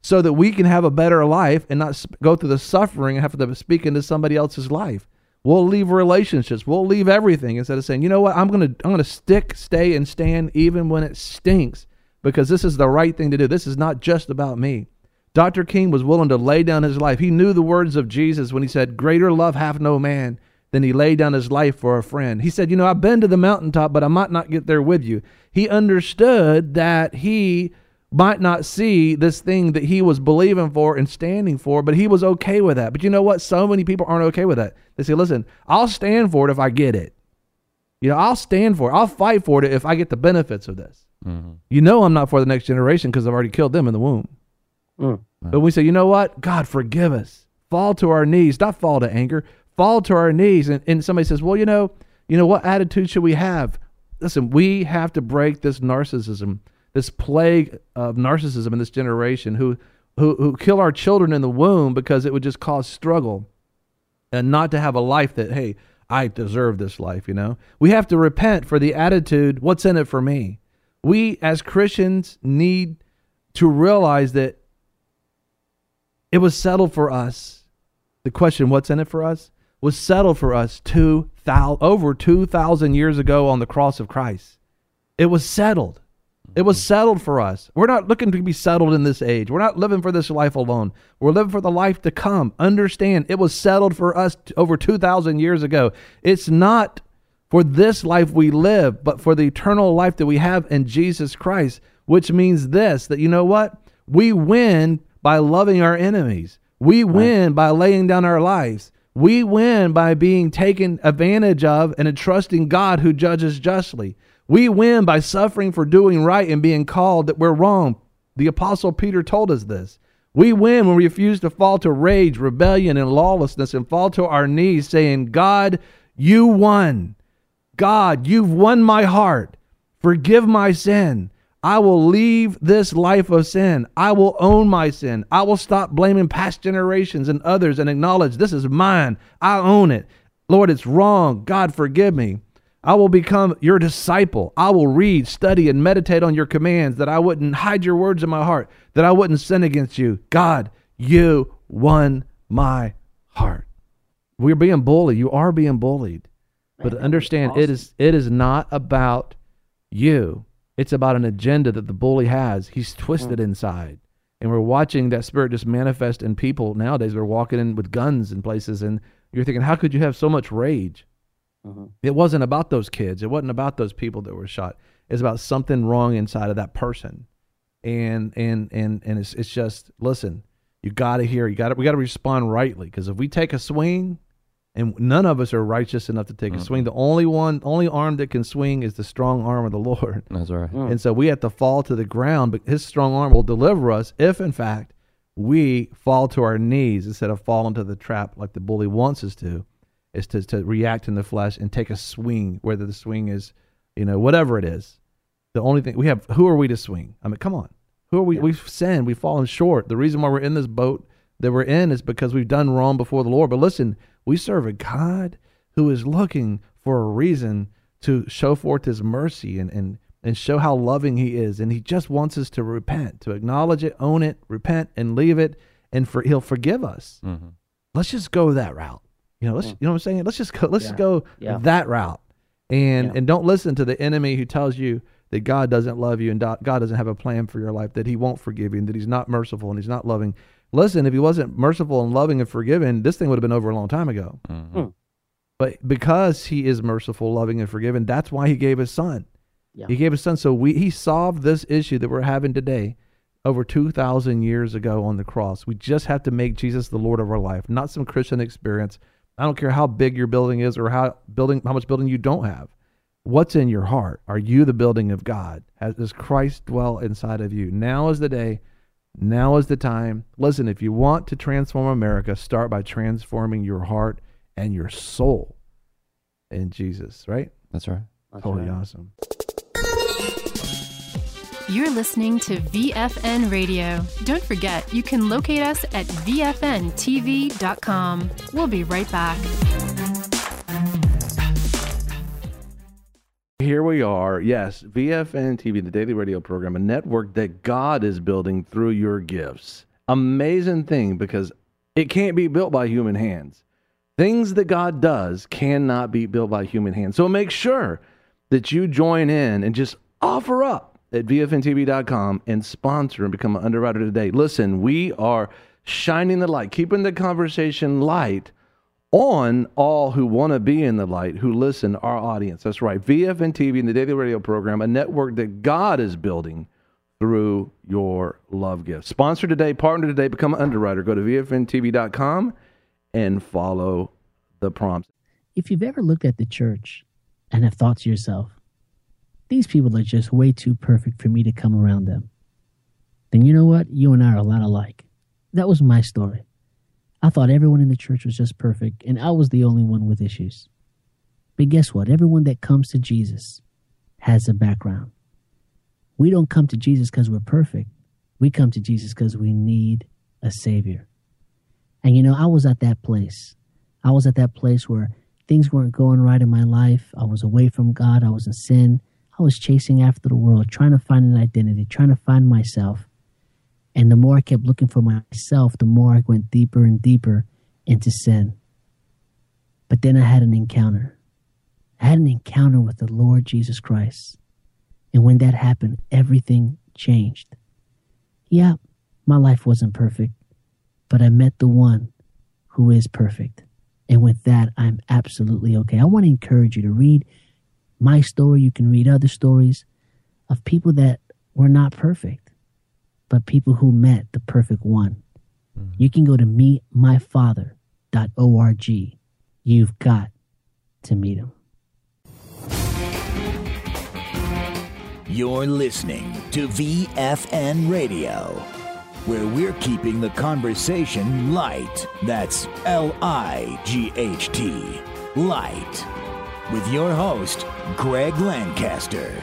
so that we can have a better life and not sp- go through the suffering and have to speak into somebody else's life. We'll leave relationships. We'll leave everything instead of saying, you know what, I'm gonna I'm gonna stick, stay, and stand even when it stinks, because this is the right thing to do. This is not just about me. Doctor King was willing to lay down his life. He knew the words of Jesus when he said, greater love hath no man than he laid down his life for a friend. He said, you know, I've been to the mountaintop, but I might not get there with you. He understood that he might not see this thing that he was believing for and standing for, but he was okay with that. But you know what? So many people aren't okay with that. They say, listen, I'll stand for it if I get it. You know, I'll stand for it. I'll fight for it if I get the benefits of this. Mm-hmm. You know, I'm not for the next generation because I've already killed them in the womb. Mm. But we say, you know what? God, forgive us. Fall to our knees, not fall to anger. Fall to our knees. And, and somebody says, well, you know, you know, what attitude should we have? Listen, we have to break this narcissism, this plague of narcissism in this generation who, who, who kill our children in the womb because it would just cause struggle, and not to have a life that, hey, I deserve this life, you know? We have to repent for the attitude, what's in it for me? We as Christians need to realize that it was settled for us. The question, what's in it for us, was settled for us two thousand, over two thousand years ago on the cross of Christ. It was settled. It was settled for us. We're not looking to be settled in this age. We're not living for this life alone. We're living for the life to come. Understand, it was settled for us over two thousand years ago. It's not for this life we live, but for the eternal life that we have in Jesus Christ, which means this, that you know what? We win by loving our enemies. We win by laying down our lives. We win by being taken advantage of and entrusting God who judges justly. We win by suffering for doing right and being called that we're wrong. The Apostle Peter told us this. We win when we refuse to fall to rage, rebellion, and lawlessness and fall to our knees saying, God, you won. God, you've won my heart. Forgive my sin. I will leave this life of sin. I will own my sin. I will stop blaming past generations and others and acknowledge this is mine. I own it. Lord, it's wrong. God, forgive me. I will become your disciple. I will read, study, and meditate on your commands, that I wouldn't hide your words in my heart, that I wouldn't sin against you. God, you won my heart. We're being bullied. You are being bullied. But understand, awesome. it is it is not about you. It's about an agenda that the bully has. He's twisted mm. inside. And we're watching that spirit just manifest in people nowadays. They're walking in with guns in places, and you're thinking, how could you have so much rage? Mm-hmm. It wasn't about those kids. It wasn't about those people that were shot. It's about something wrong inside of that person. And and and and it's it's just, listen, you got to hear, you got to we got to respond rightly, because if we take a swing, and none of us are righteous enough to take mm-hmm. a swing. The only one, only arm that can swing is the strong arm of the Lord. That's right. Mm. And so we have to fall to the ground, but his strong arm will deliver us if, in fact, we fall to our knees instead of falling to the trap like the bully wants us to, is to, to react in the flesh and take a swing, whether the swing is, you know, whatever it is. The only thing we have, who are we to swing? I mean, come on. Who are we? Yeah. We've sinned. We've fallen short. The reason why we're in this boat that we're in is because we've done wrong before the Lord. But listen, we serve a God who is looking for a reason to show forth his mercy and, and, and show how loving he is. And he just wants us to repent, to acknowledge it, own it, repent, and leave it, and for, he'll forgive us. Mm-hmm. Let's just go that route. You know, let's, you know what I'm saying? Let's just go, let's yeah. just go yeah. that route. And, yeah. and don't listen to the enemy who tells you that God doesn't love you and God doesn't have a plan for your life, that he won't forgive you, and that he's not merciful and he's not loving. Listen, if he wasn't merciful and loving and forgiving, this thing would have been over a long time ago. Mm-hmm. Mm. But because he is merciful, loving, and forgiving, that's why he gave his son. Yeah. He gave his son. So we he solved this issue that we're having today over two thousand years ago on the cross. We just have to make Jesus the Lord of our life, not some Christian experience. I don't care how big your building is or how building how much building you don't have. What's in your heart? Are you the building of God? Has, does Christ dwell inside of you? Now is the day. Now is the time. Listen, if you want to transform America, start by transforming your heart and your soul in Jesus, right? That's right. That's totally right. Awesome. You're listening to V F N Radio. Don't forget, you can locate us at V F N T V dot com. We'll be right back. Here we are, yes, V F N T V, the daily radio program, a network that God is building through your gifts. amazing thing because it can't be built by human hands. Things that God does cannot be built by human hands. So make sure that you join in and just offer up at V F N T V dot com and sponsor and become an underwriter today. Listen, we are shining the light, keeping the conversation light on all who want to be in the light, who listen, our audience. That's right. V F N T V and the Daily Radio Program, a network that God is building through your love gift. Sponsor today, partner today, become an underwriter. Go to V F N T V dot com and follow the prompts. If you've ever looked at the church and have thought to yourself, these people are just way too perfect for me to come around them, then you know what? You and I are a lot alike. That was my story. I thought everyone in the church was just perfect, and I was the only one with issues. But guess what? Everyone that comes to Jesus has a background. We don't come to Jesus because we're perfect. We come to Jesus because we need a Savior. And you know, I was at that place. I was at that place where things weren't going right in my life. I was away from God. I was in sin. I was chasing after the world, trying to find an identity, trying to find myself. And the more I kept looking for myself, the more I went deeper and deeper into sin. But then I had an encounter. I had an encounter with the Lord Jesus Christ. And when that happened, everything changed. Yeah, my life wasn't perfect, but I met the one who is perfect. And with that, I'm absolutely okay. I want to encourage you to read my story. You can read other stories of people that were not perfect, but people who met the perfect one. Mm-hmm. You can go to meet my father dot org. You've got to meet him. You're listening to V F N Radio, where we're keeping the conversation light. That's L I G H T, light. With your host, Greg Lancaster.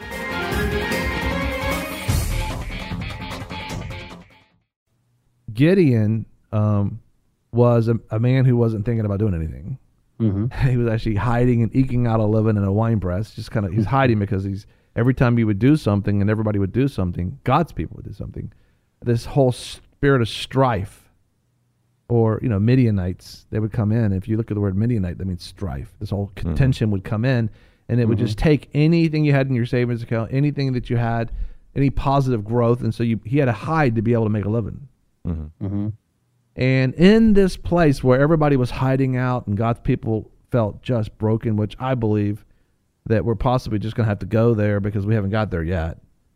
Gideon um, was a, a man who wasn't thinking about doing anything. Mm-hmm. He was actually hiding and eking out a living in a wine press. Just kind of, he's hiding because he's every time he would do something and everybody would do something, God's people would do something. This whole spirit of strife, or you know, Midianites, they would come in. If you look at the word Midianite, that means strife. This whole contention mm-hmm. would come in, and it would mm-hmm. just take anything you had in your savings account, anything that you had, any positive growth, and so you, he had to hide to be able to make a living. Mm-hmm. Mm-hmm. And in this place where everybody was hiding out and God's people felt just broken, which I believe that we're possibly just going to have to go there because we haven't got there yet,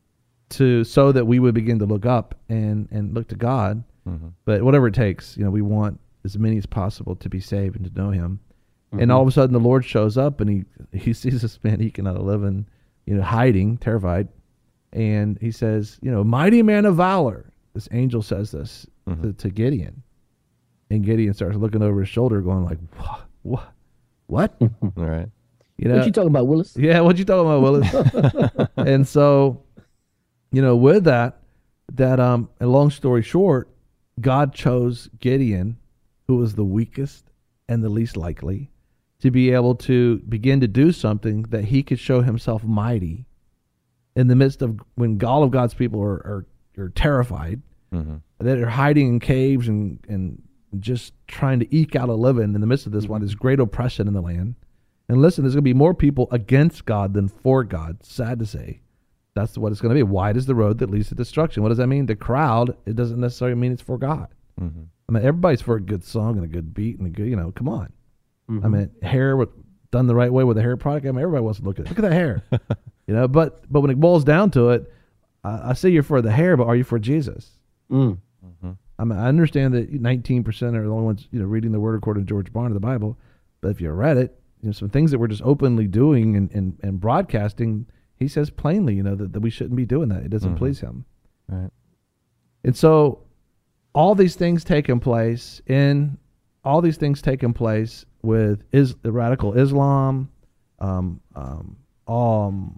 to so that we would begin to look up and, and look to God. Mm-hmm. But whatever it takes, you know, we want as many as possible to be saved and to know him. Mm-hmm. And all of a sudden the Lord shows up and he, he sees this man eking out a living, you know, hiding, terrified. And he says, you know, mighty man of valor. This angel says this mm-hmm. to, to Gideon. And Gideon starts looking over his shoulder going like, what? What? What? All right. You know, what you talking about, Willis? Yeah, what you talking about, Willis? And so, you know, with that, that um, a long story short, God chose Gideon, who was the weakest and the least likely, to be able to begin to do something that he could show himself mighty in the midst of when all of God's people are are, are terrified, mm-hmm. that are hiding in caves and, and just trying to eke out a living in the midst of this one, this great oppression in the land. And listen, there's going to be more people against God than for God. Sad to say. That's what it's going to be. Wide is the road that leads to destruction. What does that mean? The crowd, it doesn't necessarily mean it's for God. Mm-hmm. I mean, everybody's for a good song and a good beat and a good, you know, come on. Mm-hmm. I mean, hair with, done the right way with a hair product. I mean, everybody wants to look at it. Look at that hair. You know, but but when it boils down to it, I, I say you're for the hair, but are you for Jesus? Mm. Mm-hmm. I mean, I understand that nineteen percent are the only ones, you know, reading the word according to George Barna of the Bible. But if you read it, you know, some things that we're just openly doing and, and, and broadcasting, he says plainly, you know, that, that we shouldn't be doing that. It doesn't mm-hmm. please him. Right. And so all these things taking place in all these things taking place with is the radical Islam, um, um, um,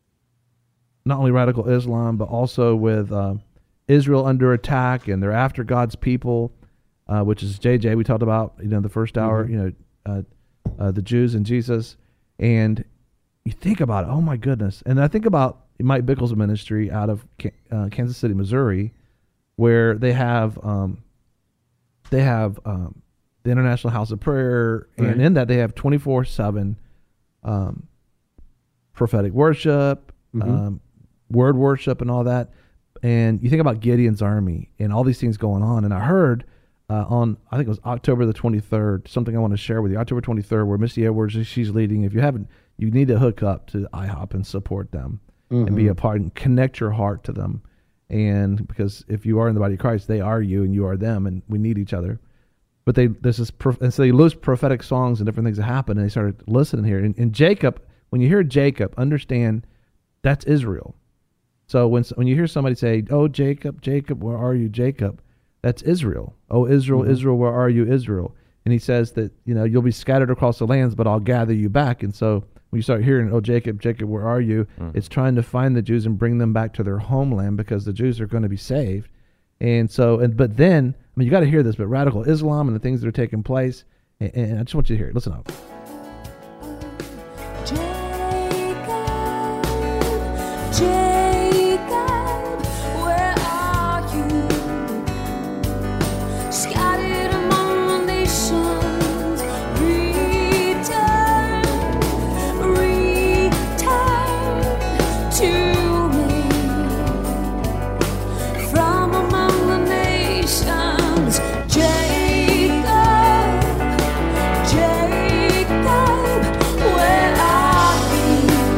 not only radical Islam, but also with uh, Israel under attack, and they're after God's people, uh, which is J J. We talked about, you know, the first hour, mm-hmm. you know, uh, uh, the Jews and Jesus, and you think about it. Oh my goodness! And I think about Mike Bickle's ministry out of uh, Kansas City, Missouri, where they have um, they have um, the International House of Prayer, Right. and in that they have twenty-four seven um, prophetic worship, Mhm. um, word worship, and all that. And you think about Gideon's army and all these things going on. And I heard uh, on, I think it was October the twenty-third, something I want to share with you, October twenty-third, where Missy Edwards, she's leading. If you haven't, you need to hook up to I HOP and support them and be Mhm. a part and connect your heart to them. And because if you are in the body of Christ, they are you and you are them, and we need each other. But they, this is, prof- and so they lose prophetic songs and different things that happen, and they started listening here. And, and Jacob, when you hear Jacob, understand that's Israel. So when when you hear somebody say, "Oh, Jacob, Jacob, where are you, Jacob?" That's Israel. Oh, Israel, Mhm. Israel, where are you, Israel? And he says that, you know, you'll be scattered across the lands, but I'll gather you back. And so when you start hearing, "Oh, Jacob, Jacob, where are you?" Mhm. It's trying to find the Jews and bring them back to their homeland, because the Jews are going to be saved. And so, and but then, I mean, you got to hear this, but radical Islam and the things that are taking place, and, and I just want you to hear it. Listen up. Jacob, where are you? Scattered among the nations, return, return to me. From among the nations, Jacob, Jacob, where are you?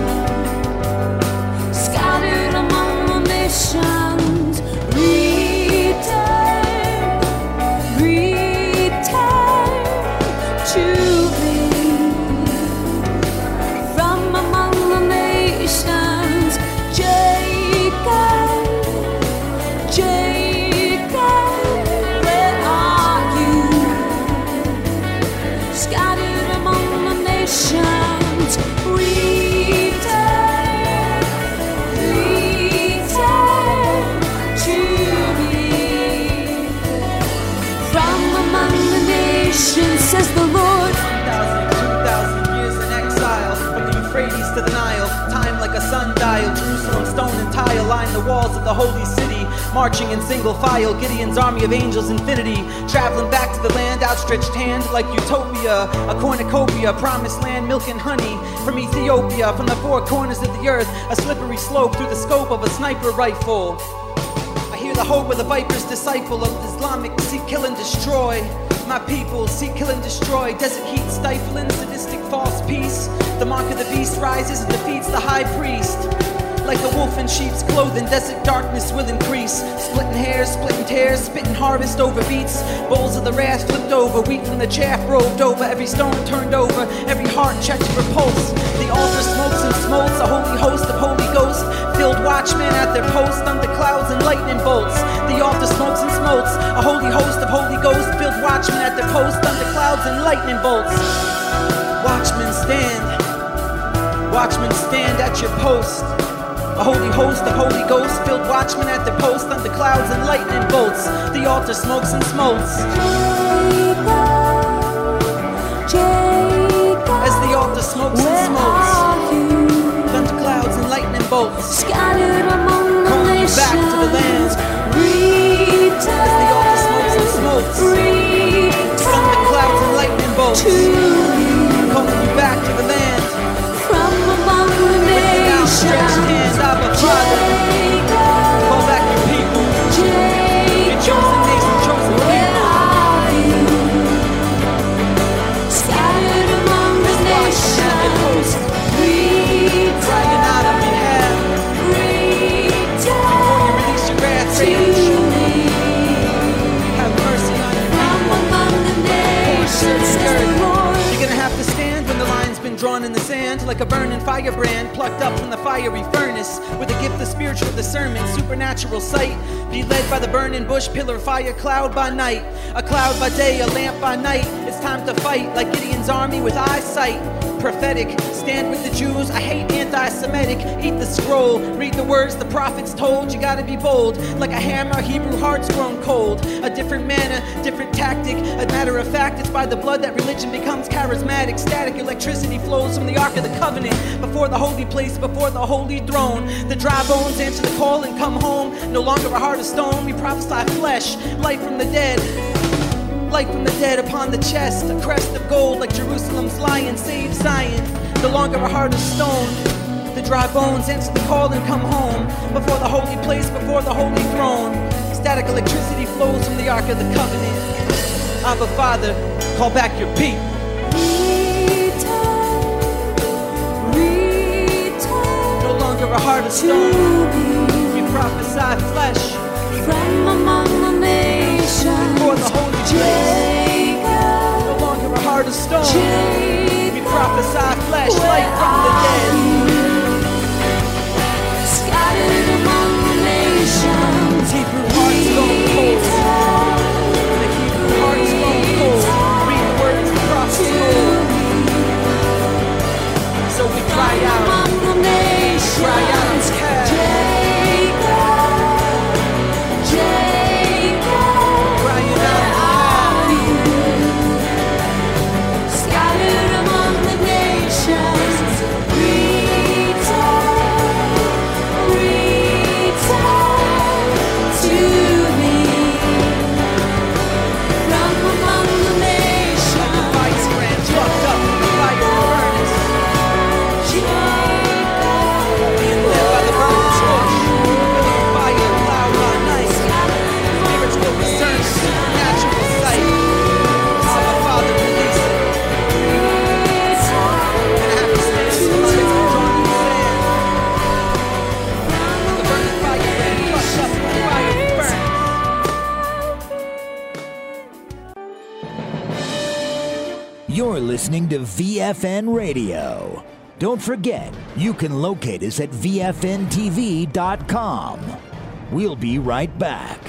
Scattered among the nations, return, return to me. From among the nations, Jacob, Jacob, where are you? Scattered among the nations, return, return to me. From among the nations, says the Lord. two thousand years in exile, from the Euphrates to the Nile, time like a sundial. Jerusalem, stone and tile line the walls of the holy city, marching in single file. Gideon's army of angels, infinity, traveling back to the land, outstretched hand like utopia, a cornucopia, promised land, milk and honey from Ethiopia, from the four corners of the earth, a slippery slope through the scope of a sniper rifle. I hear the hope of the viper's disciple of Islamic, seek, kill, and destroy. My people seek, kill, and destroy. Desert heat stifling, sadistic false peace. The mark of the beast rises and defeats the high priest. Like a wolf in sheep's clothing, desert darkness will increase. Splitting hairs, splitting tears, spitting harvest over beats. Bowls of the wrath flipped over, wheat from the chaff roved over. Every stone turned over, every heart checked to repulse. The altar smokes and smolts, a holy host of Holy Ghost. Filled watchmen at their post under clouds and lightning bolts. The altar smokes and smolts, a holy host of Holy Ghost. Filled watchmen at their post under clouds and lightning bolts. Watchmen stand, watchmen stand at your post. A holy host of Holy Ghost, filled watchmen at their post under clouds and lightning bolts. The altar smokes and smolts. As the altar smokes and smolts, under clouds and lightning bolts. Scattered among the Calling you nations, back to the land. return, As the altar smokes and smolts, return under clouds and lightning bolts. to me. Calling you back to the land. From among the With an outstretched nations, hand, Abba Father. Call back your people. Your chosen nation, chosen where people. are you? Scattered among the nations, Crying out on behalf. Before you release your wrath, to rage. me. Have mercy on your From among the nations, says the Lord. You're gonna have to stand when the line's been drawn in the sand, like a burning firebrand plucked up from the fiery furnace, with a gift of spiritual discernment, supernatural sight. Be led by the burning bush, pillar fire, cloud by night, a cloud by day, a lamp by night. It's time to fight like Gideon's army with eyesight. Prophetic, stand with the Jews. I hate anti-Semitic. Eat the scroll, read the words the prophets told. You gotta be bold, like a hammer, Hebrew heart's grown cold. A different manner, different tactic. A matter of fact, it's by the blood that religion becomes charismatic. Static electricity flows from the Ark of the Covenant. Before the holy place, before the holy throne. The dry bones answer the call and come home. No longer a heart of stone, we prophesy flesh, life from the dead. Light from the dead upon the chest, a crest of gold like Jerusalem's lion, save Zion. No longer a heart of stone. The dry bones answer the call and come home. Before the holy place, before the holy throne. Static electricity flows from the Ark of the Covenant. Abba Father, call back your people. No longer a heart of stone. You prophesy flesh from among the nations. For the holy place, no longer a heart of stone. Jacob, we prophesy flesh, light from the dead. Scattered among the nations. Hebrew hearts gone cold. The Hebrew hearts gone cold. Read the words the prophets told. So we cry out, cry out and cast. You're listening to V F N Radio. Don't forget, you can locate us at V F N T V dot com. We'll be right back.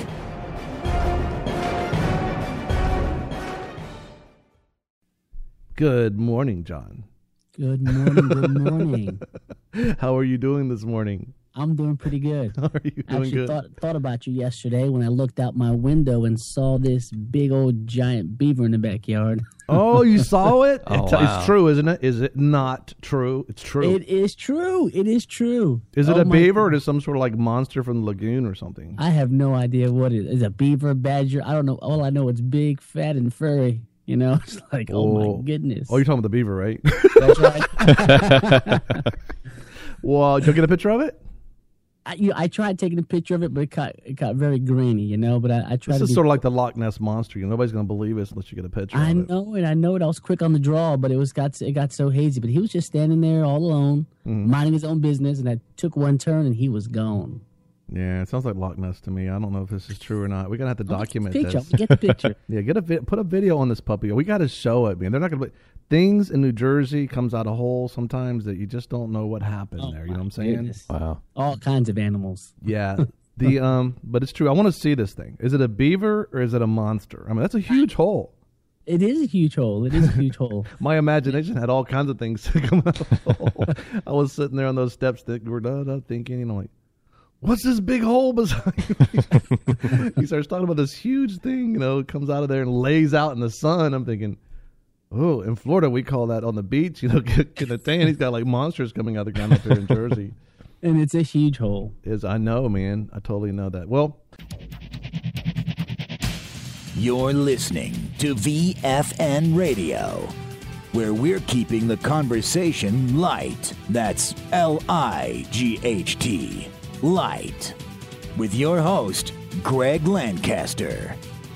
Good morning, John. Good morning, good morning. How are you doing this morning? I'm doing pretty good. How are you doing Actually, good? thought thought about you yesterday when I looked out my window and saw this big old giant beaver in the backyard. Oh, you saw it? Oh, it's, wow. it's true, isn't it? Is it not true? It's true. It is true. It is true. Is it Oh a my beaver or God. is it some sort of like monster from the lagoon or something? I have no idea what it is. Is it a beaver, badger? I don't know. All I know, it's big, fat, and furry. You know, it's like, oh, Oh. my goodness. Oh, you're talking about the beaver, right? That's right. Well, did you get a picture of it? I, you know, I tried taking a picture of it, but it got, it got very grainy, you know. But I, I tried This to is be sort of like the Loch Ness Monster. You know, nobody's going to believe us unless you get a picture I of it. know it. I know it. I was quick on the draw, but it was got it got so hazy. But he was just standing there all alone, Mm-hmm. minding his own business, and I took one turn, and he was gone. Yeah, it sounds like Loch Ness to me. I don't know if this is true or not. We're going to have to I'll get the document picture. this. I'll get the picture. Yeah, get a vi- put a video on this puppy. We got to show it, man. They're not going to. Things in New Jersey comes out of holes sometimes that you just don't know what happened Oh, there. You know my what I'm saying? goodness. Wow. All kinds of animals. Yeah. The um, but it's true. I want to see this thing. Is it a beaver or is it a monster? I mean, that's a huge hole. It is a huge hole. It is a huge hole. My imagination had all kinds of things to come out of the hole. I was sitting there on those steps that were da, da, thinking, you know, like, what's this big hole beside me? He starts talking about this huge thing, you know, comes out of there and lays out in the sun. I'm thinking, oh, in Florida we call that on the beach, you know, getting a tan. He's got like monsters coming out of the ground up here in Jersey. And it's a huge hole. Is I know, man. I totally know that. Well, You're listening to V F N Radio, where we're keeping the conversation light. That's L I G H T, light. With your host, Greg Lancaster.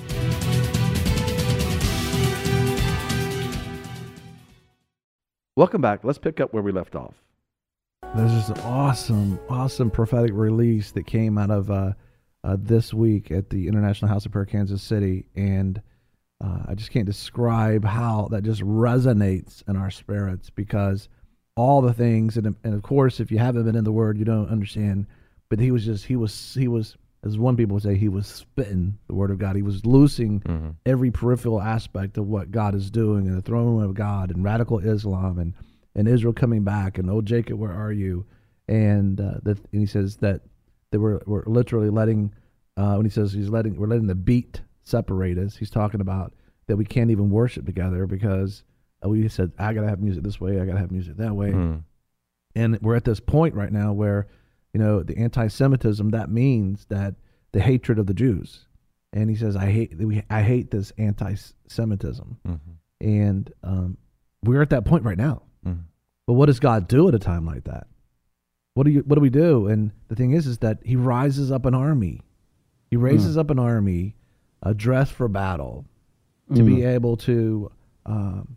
welcome back. Let's pick up where we left off. There's this awesome, awesome prophetic release that came out of uh, uh, this week at the International House of Prayer, Kansas City, and uh, I just can't describe how that just resonates in our spirits, because all the things, and, and of course, if you haven't been in the Word, you don't understand. But he was just, he was, he was, as one people would say, he was spitting the Word of God. He was loosing every peripheral aspect of what God is doing, and the throne room of God, and radical Islam, and and Israel coming back, and oh Jacob, where are you? And uh, that, and he says that they were we're literally letting uh, when he says he's letting we're letting the beat separate us. He's talking about that we can't even worship together because uh, we said I gotta have music this way, I gotta have music that way, Mm. and we're at this point right now where you know the anti-Semitism, that means that the hatred of the Jews, and he says I hate we I hate this anti-Semitism, Mm-hmm. and um, we're at that point right now. Mm. But what does God do at a time like that? What do you what do we do? And the thing is, is that He rises up an army. He raises Mm. up an army, uh, dressed for battle, to Mm. be able to um,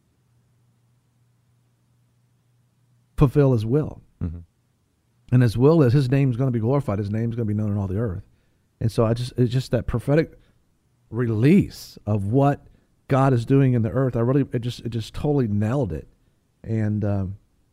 fulfill His will. Mm-hmm. And His will is His name's going to be glorified. His name's going to be known in all the earth. And so I just it's just that prophetic release of what God is doing in the earth. I really it just it just totally nailed it. And um,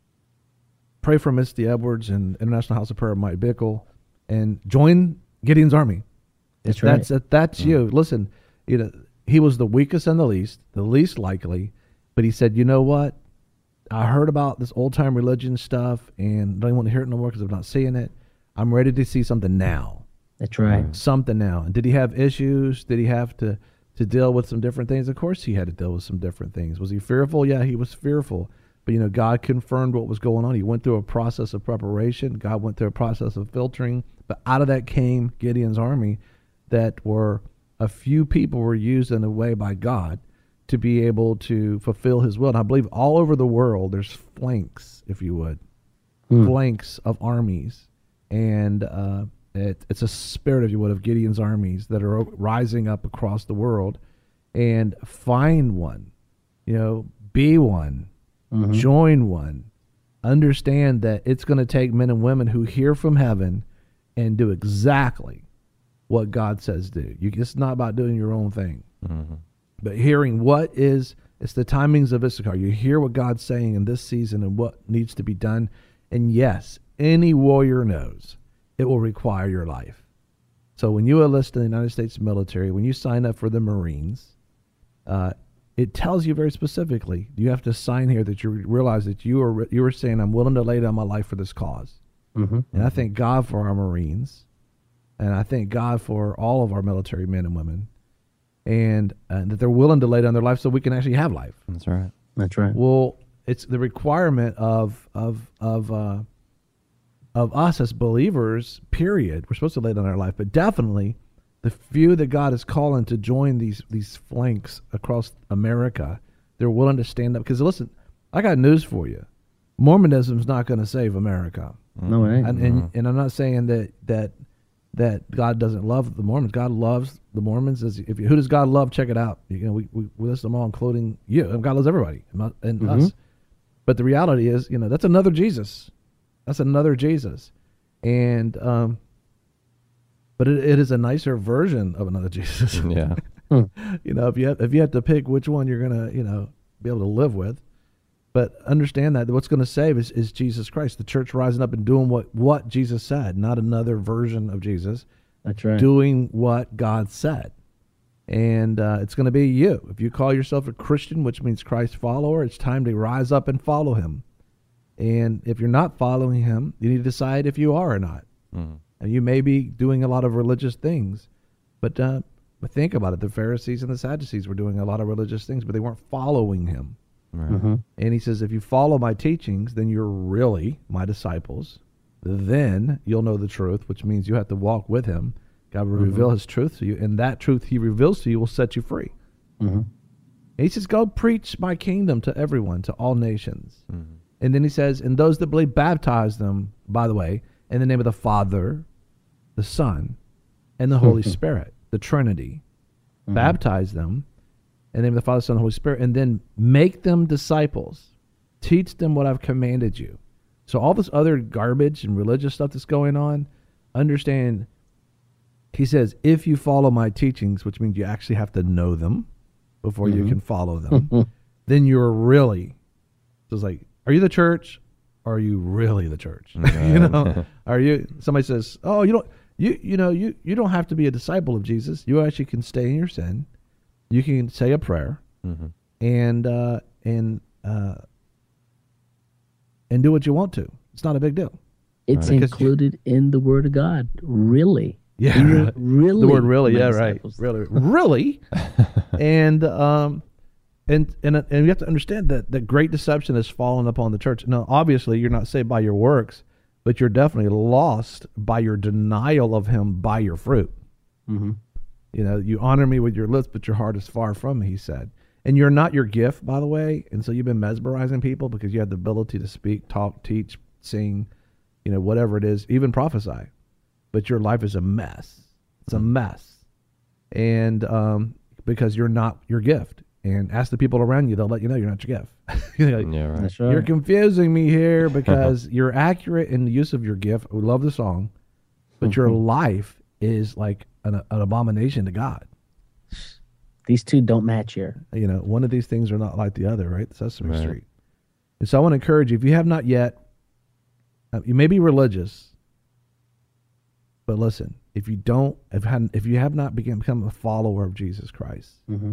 pray for Misty Edwards and International House of Prayer, Mike Bickle, and join Gideon's army. That's if right. That's if that's Mm. you. Listen, you know he was the weakest and the least, the least likely, but he said, you know what? I heard about this old time religion stuff, and don't even want to hear it no more because I'm not seeing it. I'm ready to see something now. That's right. Something now. And did he have issues? Did he have to to deal with some different things? Of course, he had to deal with some different things. Was he fearful? Yeah, he was fearful. But, you know, God confirmed what was going on. He went through a process of preparation. God went through a process of filtering. But out of that came Gideon's army, that were a few people were used in a way by God to be able to fulfill His will. And I believe all over the world, there's flanks, if you would, Hmm. flanks of armies. And uh, it, it's a spirit, if you would, of Gideon's armies that are rising up across the world. And find one, you know, be one. Mhm. Join one. Understand that it's going to take men and women who hear from heaven and do exactly what God says do. You, it's not about doing your own thing, Mm-hmm. but hearing what is, it's the timings of Issachar. You hear what God's saying in this season and what needs to be done. And yes, any warrior knows it will require your life. So when you enlist in the United States military, when you sign up for the Marines, uh, it tells you very specifically, you have to sign here that you realize that you are you are saying, I'm willing to lay down my life for this cause. Mm-hmm. And I thank God for our Marines, and I thank God for all of our military men and women, and, and that they're willing to lay down their life so we can actually have life. That's right. That's right. Well, it's the requirement of of of uh, of us as believers. Period. We're supposed to lay down our life, but definitely the few that God is calling to join these these flanks across America, they're willing to stand up. Because listen, I got news for you: Mormonism's not going to save America. No, it ain't. And, and and I'm not saying that that that God doesn't love the Mormons. God loves the Mormons. As if you, who does God love? Check it out. You know, we we, we list them all, including you. And God loves everybody, and, not- and Mhm. us. But the reality is, you know, that's another Jesus. That's another Jesus, and um, but it, it is a nicer version of another Jesus. Yeah. You know, if you have, if you have to pick which one you're gonna, you know, be able to live with. But understand that what's going to save is, is Jesus Christ, the church rising up and doing what, what Jesus said, not another version of Jesus. That's right. Doing what God said. And uh, it's going to be you. If you call yourself a Christian, which means Christ follower, it's time to rise up and follow Him. And if you're not following Him, you need to decide if you are or not. Mm. And you may be doing a lot of religious things, but, uh, but think about it. The Pharisees and the Sadducees were doing a lot of religious things, but they weren't following Him. Right. Mm-hmm. And He says, if you follow my teachings, then you're really my disciples. Then you'll know the truth, which means you have to walk with Him. God will Mhm. reveal His truth to you, and that truth He reveals to you will set you free. Mm-hmm. And He says, go preach my kingdom to everyone, to all nations. Mm-hmm. And then He says, and those that believe, baptize them, by the way, in the name of the Father, the Son, and the Holy Spirit, the Trinity. Mhm. Baptize them in the name of the Father, Son, and Holy Spirit, and then make them disciples. Teach them what I've commanded you. So all this other garbage and religious stuff that's going on, understand, He says, if you follow my teachings, which means you actually have to know them before you Mhm. can follow them, then you're really, so it's like, are you the church? Or are you really the church? You know, are you, somebody says, oh, you don't, you, you know, you, you don't have to be a disciple of Jesus. You actually can stay in your sin. You can say a prayer, Mm-hmm. and uh, and uh, and do what you want to. It's not a big deal. It's Because included in the Word of God. Really? Yeah, You right. really. The word really, my yeah, right. disciples. Really, really. and um, and and and you have to understand that the great deception has fallen upon the church. Now, obviously, you're not saved by your works, but you're definitely lost by your denial of Him by your fruit. Mm-hmm. You know, you honor me with your lips, but your heart is far from me, He said. And you're not your gift, by the way. And so you've been mesmerizing people because you have the ability to speak, talk, teach, sing, you know, whatever it is, even prophesy. But your life is a mess. It's a mess. And um, because you're not your gift. And ask the people around you, they'll let you know you're not your gift. You're like, Yeah, right. That's right. You're confusing me here because you're accurate in the use of your gift. We love the song. But your life is like an, an abomination to God. These two don't match here. You know, one of these things are not like the other, right? Sesame Right. Street. And so I want to encourage you, if you have not yet, uh, you may be religious, but listen, if you don't, if, had, if you have not become, become a follower of Jesus Christ, Mm-hmm.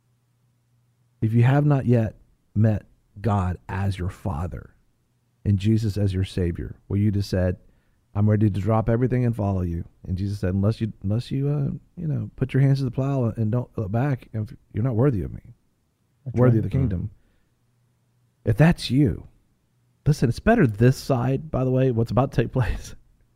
if you have not yet met God as your Father and Jesus as your Savior, where you just said, I'm ready to drop everything and follow you. And Jesus said, unless you, unless you, uh, you know, put your hands to the plow and don't look back, if you're not worthy of me, That's worthy right. of the kingdom. If that's you, listen, it's better this side, by the way, what's about to take place.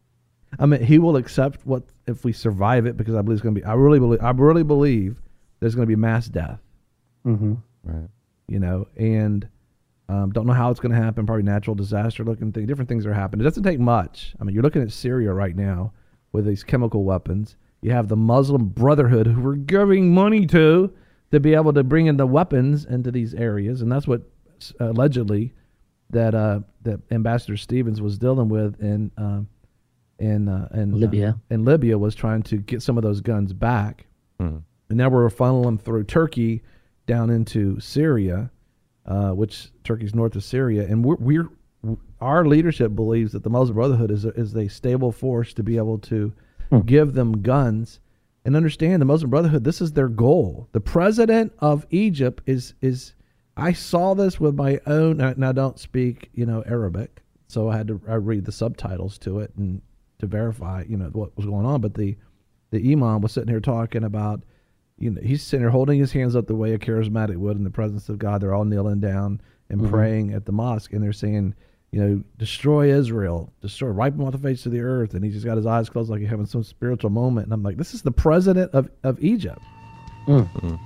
I mean, He will accept what, if we survive it, because I believe it's going to be, I really believe, I really believe there's going to be mass death. Mm-hmm. Right. You know, and um, don't know how it's going to happen. Probably natural disaster looking thing. Different things are happening. It doesn't take much. I mean, you're looking at Syria right now with these chemical weapons. You have the Muslim Brotherhood, who we're giving money to, to be able to bring in the weapons into these areas, and that's what uh, allegedly that uh, that Ambassador Stevens was dealing with in uh, in uh, in Libya. Uh, in Libya was trying to get some of those guns back, Mm. and now we're funneling them through Turkey down into Syria, uh, which Turkey's north of Syria, and we're, we're our leadership believes that the Muslim Brotherhood is a, is a stable force to be able to Hmm. give them guns. And understand the Muslim Brotherhood, this is their goal. The president of Egypt is is I saw this with my own, and I don't speak, you know, Arabic, so I had to I read the subtitles to it and to verify, you know, what was going on. But the the imam was sitting here talking about, you know, he's sitting there holding his hands up the way a charismatic would in the presence of God. They're all kneeling down and Mhm. praying at the mosque, and they're saying, you know, destroy Israel, destroy, wipe them off the face of the earth. And he just got his eyes closed like he's having some spiritual moment. And I'm like, this is the president of, of Egypt. Mm.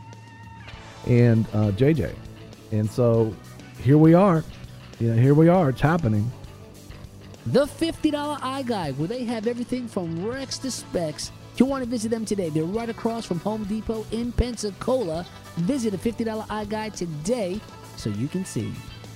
And uh, J J. And so here we are. You know, here we are. It's happening. The fifty dollar Eye Guide, where they have everything from Rex to Specs. If you want to visit them today, they're right across from Home Depot in Pensacola. Visit the fifty dollar Eye Guide today so you can see.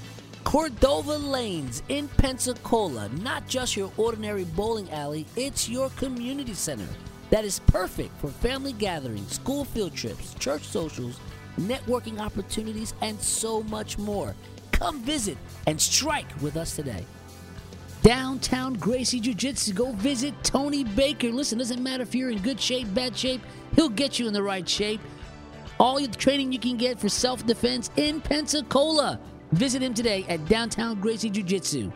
Cordova Lanes in Pensacola, not just your ordinary bowling alley, it's your community center that is perfect for family gatherings, school field trips, church socials, networking opportunities, and so much more. Come visit and strike with us today. Downtown Gracie Jiu-Jitsu, go visit Tony Baker. Listen, doesn't matter if you're in good shape, bad shape, he'll get you in the right shape. All the training you can get for self-defense in Pensacola. Visit him today at Downtown Gracie Jiu-Jitsu.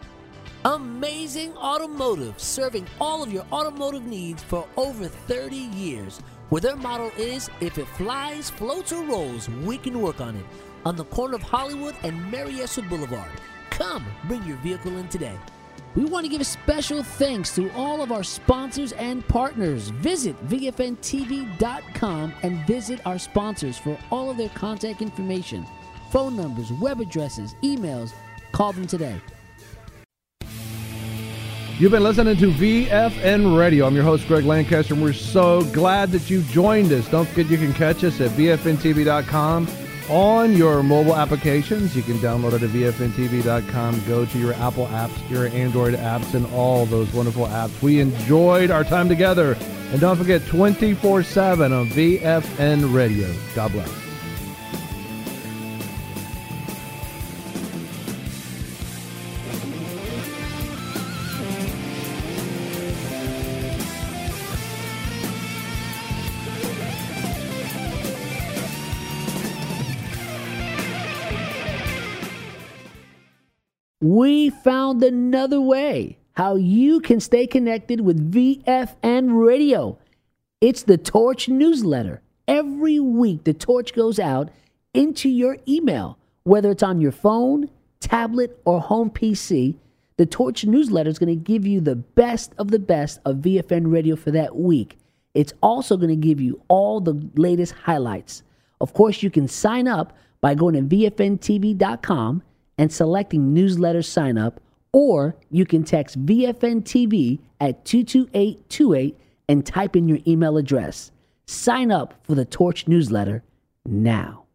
Amazing Automotive, serving all of your automotive needs for over thirty years. Where their motto is, if it flies, floats, or rolls, we can work on it. On the corner of Hollywood and Marietta Boulevard. Come, bring your vehicle in today. We want to give a special thanks to all of our sponsors and partners. Visit V F N T V dot com and visit our sponsors for all of their contact information. Phone numbers, web addresses, emails. Call them today. You've been listening to V F N Radio. I'm your host, Greg Lancaster, and we're so glad that you joined us. Don't forget you can catch us at V F N T V dot com on your mobile applications. You can download it at V F N T V dot com. Go to your Apple apps, your Android apps, and all those wonderful apps. We enjoyed our time together. And don't forget, twenty-four seven on V F N Radio. God bless. we found another way how you can stay connected with V F N Radio. It's the Torch newsletter. Every week, the Torch goes out into your email, whether it's on your phone, tablet, or home P C. The Torch newsletter is going to give you the best of the best of V F N Radio for that week. It's also going to give you all the latest highlights. Of course, you can sign up by going to V F N T V dot com and selecting newsletter sign up, or you can text V F N T V at two two eight two eight and type in your email address. Sign up for the Torch newsletter now.